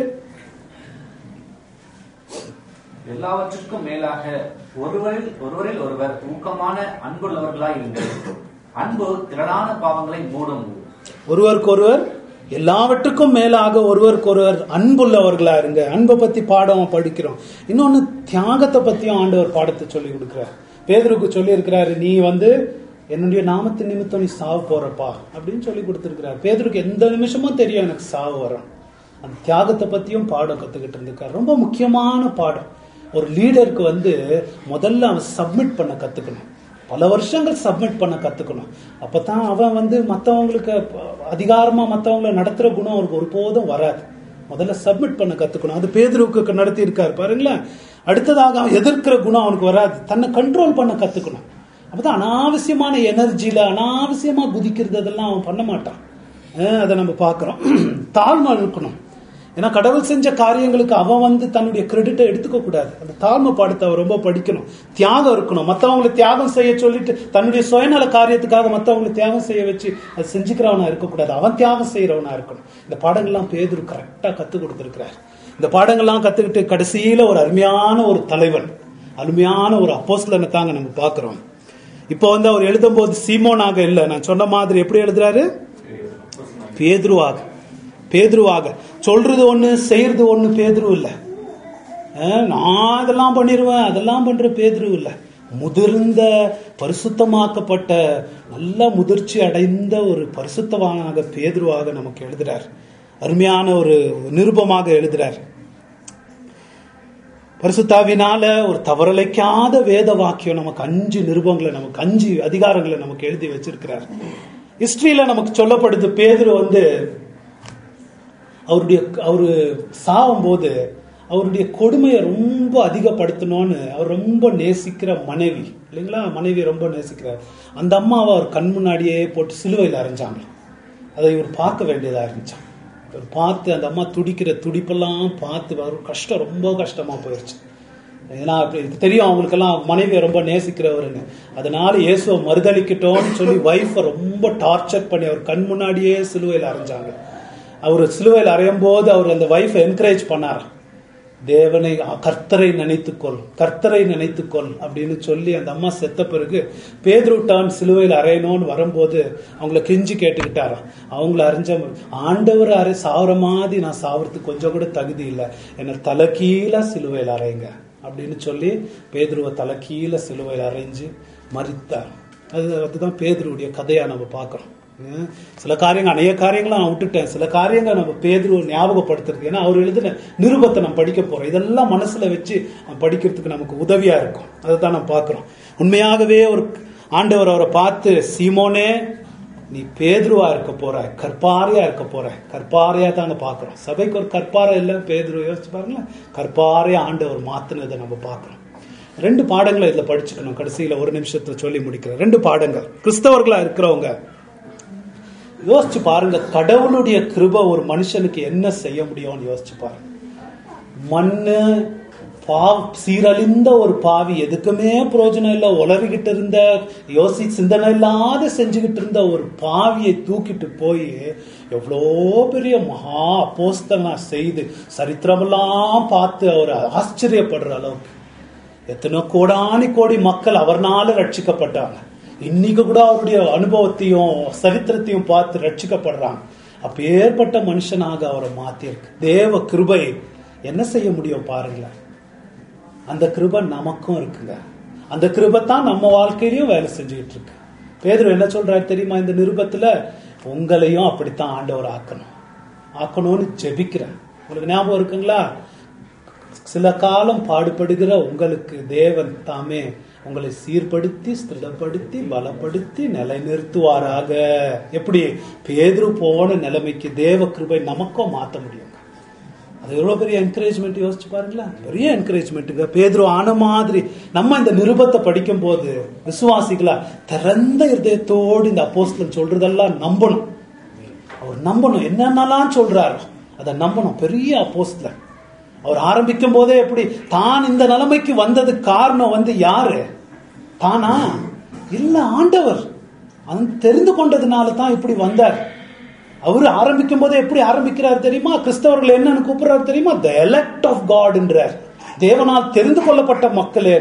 எல்லாவற்றுக்கும் மேலாக ஒருவரில் ஒருவரில் ஒருவர் ஊக்கமான அன்புள்ளவர்களாய் இருங்கள். அன்பு திரளான பாவங்களை மூடும். ஒருவருக்கு ஒருவர் எல்லாவற்றுக்கும் மேலாக ஒருவருக்கு ஒருவர் அன்புள்ளவர்களா இருங்க. அன்பை பத்தி பாடம் படிக்கிறோம். இன்னொன்னு தியாகத்தை பத்தியும் ஆண்டவர் பாடத்தை சொல்லி கொடுக்கிறார். பேதுருக்கு சொல்லி இருக்கிறாரு, நீ வந்து என்னுடைய நாமத்தின் நிமித்தம் நீ சாவு போறப்பா அப்படின்னு சொல்லி கொடுத்திருக்கிறார். பேதுருக்கு எந்த நிமிஷமும் தெரியும் எனக்கு சாவு வரும். அந்த தியாகத்தை பத்தியும் பாடம் கத்துக்கிட்டு இருந்திருக்காரு. ரொம்ப முக்கியமான பாடம். ஒரு லீடருக்கு வந்து முதல்ல அவன் சப்மிட் பண்ண கத்துக்கணும். பல வருஷங்கள் சப்மிட் பண்ண கத்துக்கணும். அப்பதான் அவன் வந்து மற்றவங்களுக்கு அதிகாரமா மற்றவங்களை நடத்துற குணம் அவருக்கு ஒருபோதும் வராது. முதல்ல சப்மிட் பண்ண கத்துக்கணும். அது பேதுருக்கு நடத்தி இருக்காரு பாருங்களேன். அடுத்ததாக அவன் எதிர்க்கிற குணம் அவனுக்கு வராது. தன்னை கண்ட்ரோல் பண்ண கத்துக்கணும். அப்பதான் அனாவசியமான எனர்ஜியில அனாவசியமா குதிக்கிறது அதெல்லாம் அவன் பண்ண மாட்டான். அதை நம்ம பாக்குறோம். தாழ்மை இருக்கணும். ஏன்னா கடவுள் செஞ்ச காரியங்களுக்கு அவன் வந்து தன்னுடைய கிரெடிட்டை எடுத்துக்க கூடாது. அந்த தாழ்மை பாடத்தை அவன் ரொம்ப படிக்கணும். தியாகம் இருக்கணும். மற்றவங்களை தியாகம் செய்ய சொல்லிட்டு தன்னுடைய சுயநல காரியத்துக்காக மற்றவங்களை தியாகம் செய்ய வச்சு அது செஞ்சுக்கிறவனா இருக்கக்கூடாது. அவன் தியாகம் செய்யறவனா இருக்கணும். இந்த பாடங்கள்லாம் பேதுரு கரெக்டா கத்து கொடுத்திருக்கிறார். இந்த பாடங்கள்லாம் கத்துக்கிட்டு கடைசியில ஒரு அருமையான ஒரு தலைவன், அருமையான ஒரு அப்போஸ்தலனை தாங்க நம்ம பாக்குறோம். இப்போ வந்து அவர் எழுதும் போது சீமோனாக இல்ல, நான் சொன்ன மாதிரி எப்படி எழுதுறாரு? பேதுருவாக. பேதுருவாக சொல்றது ஒண்ணு செய்யறது ஒண்ணு பேதுரு இல்ல. நான் அதெல்லாம் பண்ணிருவேன் அதெல்லாம் பண்ற பேதுரு இல்ல. முதிர்ந்த பரிசுத்தமாக்கப்பட்ட நல்ல முதிர்ச்சி அடைந்த ஒரு பரிசுத்தவானாக பேதுருவாக நமக்கு எழுதுறார். அருமையான ஒரு நிருபமாக எழுதுறார். பரிசுத்தாவினால ஒரு தவறலைக்காத வேத வாக்கியம் நமக்கு அஞ்சு நிருபங்களை நமக்கு அஞ்சு அதிகாரங்களை நமக்கு எழுதி வச்சிருக்கிறார். ஹிஸ்டரியில நமக்கு சொல்லப்படுது பேதுரு வந்து அவருடைய அவரு சாவும் போது அவருடைய கொடுமையை ரொம்ப அதிகப்படுத்தணும்னு அவர் ரொம்ப நேசிக்கிற மனைவி இல்லைங்களா, மனைவி ரொம்ப நேசிக்கிறார். அந்த அம்மாவை அவர் கண் முன்னாடியே போட்டு சிலுவையில் அரைஞ்சாங்க. அதை இவர் பார்க்க வேண்டியதா இருந்துச்சான். இவர் பார்த்து அந்த அம்மா துடிக்கிற துடிப்பெல்லாம் பார்த்து அவர் கஷ்டம் ரொம்ப கஷ்டமா போயிடுச்சு. ஏன்னா தெரியும் அவங்களுக்கெல்லாம் மனைவியை ரொம்ப நேசிக்கிறவருன்னு. அதனால இயேசுவை மறுதளிக்கிட்டோன்னு சொல்லி வைஃபை ரொம்ப டார்ச்சர் பண்ணி அவர் கண் முன்னாடியே சிலுவையில் அரைஞ்சாங்க. அவர் சிலுவையில் அறையும் போது அவர் அந்த வைஃபை என்கரேஜ் பண்ணார். தேவனை கர்த்தரை நினைத்துக்கொள் கர்த்தரை நினைத்துக்கொள் அப்படின்னு சொல்லி அந்த அம்மா செத்த பிறகு பேதுரு டான் சிலுவையில் அறையணும்னு வரும்போது அவங்கள கெஞ்சி கேட்டுக்கிட்டாராம். அவங்கள அரைஞ்ச ஆண்டவர் அரை சாவர மாதிரி நான் சாவறதுக்கு கொஞ்சம் கூட தகுதி இல்லை, என்னை தலைக்கீழ சிலுவையில் அறைங்க அப்படின்னு சொல்லி பேதுருவை தலைக்கீழ சிலுவையில் அரைஞ்சு மரித்தார். அது அதுதான் பேதுருடைய கதையா நம்ம பார்க்கிறோம். சில காரியங்கள் அநேக காரியங்களும் நான் விட்டுட்டேன். சில காரியங்கள் நம்ம பேதுரு ஞாபகப்படுத்துறது. ஏன்னா அவர் எழுதின நிருபத்தை நம்ம படிக்க போறோம். இதெல்லாம் மனசுல வச்சு படிக்கிறதுக்கு நமக்கு உதவியா இருக்கும். அதை தான் நம்ம பார்க்கிறோம். உண்மையாகவே ஒரு ஆண்டவர் அவரை பார்த்து சீமோனே நீ பேதுருவா இருக்க போற, கற்பாறையா இருக்க போற, கற்பாறையா தாங்க பாக்குறோம். சபைக்கு ஒரு கற்பாறை இல்லை பேதுரு, யோசிச்சு பாருங்களேன். கற்பாறையா ஆண்டவர் மாத்தினதை நம்ம பார்க்கிறோம். ரெண்டு பாடங்களை இதுல படிச்சுக்கணும். கடைசியில ஒரு நிமிஷத்துல சொல்லி முடிக்கிறேன். ரெண்டு பாடங்கள். கிறிஸ்தவர்களா இருக்கிறவங்க யோசிச்சு பாருங்க, கடவுளுடைய கிருபை ஒரு மனுஷனுக்கு என்ன செய்ய முடியும்னு யோசிச்சு பாருங்க. மண்ணு பாவ சீரழிந்த ஒரு பாவி, எதுக்குமே பிரயோஜனம் இல்லை, உளறிக்கிட்டு இருந்த யோசி சிந்தனை இல்லாத செஞ்சுக்கிட்டு இருந்த ஒரு பாவியை தூக்கிட்டு போய் எவ்வளோ பெரிய மகா அப்போஸ்தலனா செய்து சரித்திரமெல்லாம் பார்த்து அவர் ஆச்சரியப்படுற அளவுக்கு எத்தனை கோடானி கோடி மக்கள் அவர்னால ரட்சிக்கப்பட்டாங்க. இன்னைக்கு கூட அவருடைய அனுபவத்தையும் சரித்திரத்தையும் பார்த்து ரட்சிக்கப்படுறாங்க. அப்பேற்பட்ட மனுஷனாக அவரை மாத்திருக்கு தேவ கிருபை. என்ன செய்ய முடியும் பாருங்களேன். அந்த கிருபை நமக்கும் இருக்குங்க. அந்த கிருபை தான் நம்ம வாழ்க்கையிலையும் வேலை செஞ்சுக்கிட்டு இருக்கு. பேதுரு என்ன சொல்றாரு தெரியுமா இந்த நிருபத்துல? உங்களையும் அப்படித்தான் ஆண்டவர் ஆக்கணும் ஆக்கணும்னு ஜெபிக்கிறேன். உங்களுக்கு ஞாபகம் இருக்குங்களா? சில காலம் பாடுபடுகிற உங்களுக்கு தேவன் தாமே உங்களை சீர்படுத்தி ஸ்திரப்படுத்தி பலப்படுத்தி நிலைநிறுத்துவாராக. எப்படி பேதுரு போன நிலைமைக்கு தேவ கிருபை நமக்கும் மாற்ற முடியும். அது எவ்வளவு பெரிய என்கரேஜ்மெண்ட் யோசிச்சு பாருங்களா. பெரிய என்கரேஜ்மெண்ட்டுங்க. பேதுரு ஆன மாதிரி நம்ம இந்த நிருபத்தை படிக்கும் போது விசுவாசிகளா திறந்த இருதயத்தோடு இந்த அப்போஸ்தலன் சொல்றதெல்லாம் நம்பணும். அவர் நம்பணும். என்னென்னலாம் சொல்றாரு அதை நம்பணும். பெரிய அப்போஸ்தலன். அவர் ஆரம்பிக்கும் போதே எப்படி தான் இந்த நிலைமைக்கு வந்ததுக்கு காரணம் வந்து யாரு? தானா? இல்ல, ஆண்டவர். அவன் தெரிந்து கொண்டதுனால தான் இப்படி வந்தார். அவரு ஆரம்பிக்கும் போதே எப்படி ஆரம்பிக்கிறார் தெரியுமா? கிறிஸ்தவர்கள் என்னன்னு கூப்பிடுறாரு தெரியுமா? தி எலெக்ட் ஆஃப் காட் என்றார். தேவனால் தெரிந்து கொள்ளப்பட்ட மக்களே,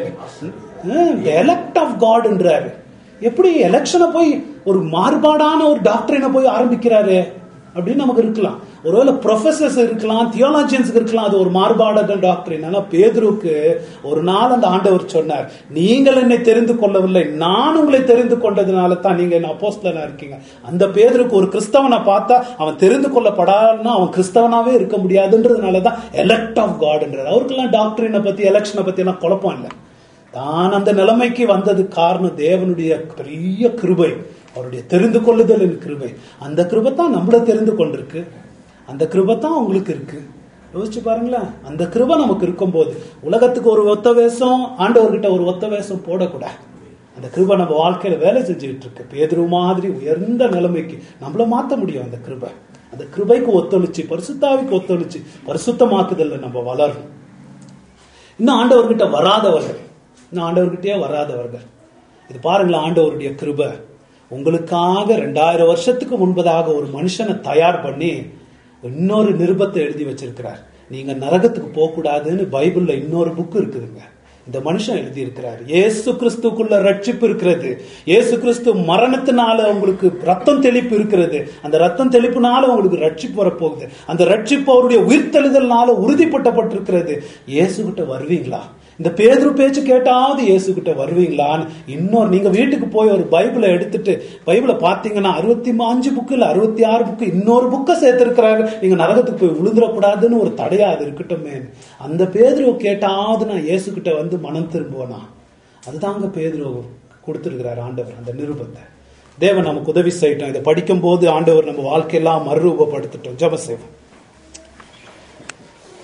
தி எலெக்ட் ஆஃப் காட் என்றாரு. எப்படி எலெக்ஷனை போய் ஒரு மாறுபாடான ஒரு டாக்டரினை போய் ஆரம்பிக்கிறாரு அப்படின்னு நமக்கு இருக்கலாம். ஒருவேளை ப்ரொஃபசர்ஸ் இருக்கலாம், தியோலாஜியன்ஸ் இருக்கலாம், அது ஒரு மாறுபாடான டாக்டரின். ஆனா பேதுருக்கு ஒரு நாள் அந்த ஆண்டவர் சொன்னார், நீங்கள் என்னை தெரிந்து கொள்ளவில்லை, நான் உங்களை தெரிந்து கொண்டதுனால தான் நீங்க என்ன அப்போஸ்தலனா இருக்கீங்க. அந்த பேதுருக்கு ஒரு கிறிஸ்தவனை பார்த்தா அவன் தெரிந்து கொள்ளப்படாதுன்னா அவன் கிறிஸ்தவனாவே இருக்க முடியாதுன்றதுனாலதான் எலெக்ட் ஆஃப் காட்ன்றது. அவருக்கெல்லாம் டாக்டரினை பத்தி எலெக்ஷனை பத்தி எல்லாம் குழப்பம் இல்லை. தான் அந்த நிலைமைக்கு வந்ததுக்கு காரணம் தேவனுடைய பெரிய கிருபை, அவருடைய தெரிந்து கொள்ளுதலின் கிருபை. அந்த கிருபை தான் நம்மள தெரிந்து கொண்டிருக்கு, அந்த கிருபை தான் உங்களுக்கு இருக்கு. யோசிச்சு பாருங்களேன், அந்த கிருபை நமக்கு இருக்கும் போது உலகத்துக்கு ஒரு ஒத்த வேஷம், ஆண்டவர்கிட்ட ஒரு ஒத்த வேஷம் போடக்கூடாது. அந்த கிருபை நம்ம வாழ்க்கையில வேலை செஞ்சுக்கிட்டு இருக்கு. பேதுரு மாதிரி உயர்ந்த நிலைமைக்கு நம்மள மாற்ற முடியும் அந்த கிருபை. அந்த கிருபைக்கு ஒத்துழைச்சு, பரிசுத்தாவிக்கு ஒத்துழைச்சு பரிசுத்தமாக்குதல்ல நம்ம வளரணும். இன்னும் ஆண்டவர்கிட்ட வராதவர்கள், இன்னும் ஆண்டவர்கிட்டயே வராதவர்கள், இது பாருங்களேன், ஆண்டவருடைய கிருபை உங்களுக்காக ரெண்டாயிரம் வருஷத்துக்கு முன்பதாக ஒரு மனுஷனை தயார் பண்ணி இன்னொரு நிருபத்தை எழுதி வச்சிருக்கிறார். நீங்க நரகத்துக்கு போக கூடாதுன்னு பைபிள்ல இன்னொரு புக் இருக்குதுங்க. இந்த மனுஷன் எழுதி இருக்கிறார். இயேசு கிறிஸ்துக்குள்ள ரட்சிப்பு இருக்கிறது. இயேசு கிறிஸ்து மரணத்தினால உங்களுக்கு ரத்தம் தெளிப்பு இருக்கிறது. அந்த ரத்தம் தெளிப்புனால உங்களுக்கு ரட்சிப்பு வரப்போகுது. அந்த ரட்சிப்பு அவருடைய உயிர்த்தெழுதல்னால உறுதிப்பட்டப்பட்டிருக்கிறது. இயேசு கிட்ட வருவீங்களா? இந்த பேதுரு பேச்சு கேட்டாவது இயேசு கிட்ட வருவீங்களான்னு இன்னொரு, நீங்க வீட்டுக்கு போய் ஒரு பைபிளை எடுத்துட்டு பைபிளை பாத்தீங்கன்னா அறுபத்தி அஞ்சு புக்கு இல்ல அறுபத்தி ஆறு புக்கு இன்னொரு புக்கை சேர்த்திருக்கிறாங்க. நீங்க நரகத்துக்கு போய் விழுந்துடக்கூடாதுன்னு ஒரு தடையா அது இருக்கட்டுமே. அந்த பேதுரு கேட்டாவது நான் இயேசு கிட்ட வந்து மனம் திரும்புவனா? அதுதாங்க பேதுரு கொடுத்திருக்கிறார் ஆண்டவர் அந்த நிருபத்தை. தேவன் நமக்கு உதவி செய்யட்டும். இதை படிக்கும் போது ஆண்டவர் நம்ம வாழ்க்கையெல்லாம் மறுரூபப்படுத்தட்டும். ஜெபம் செய்வோம்.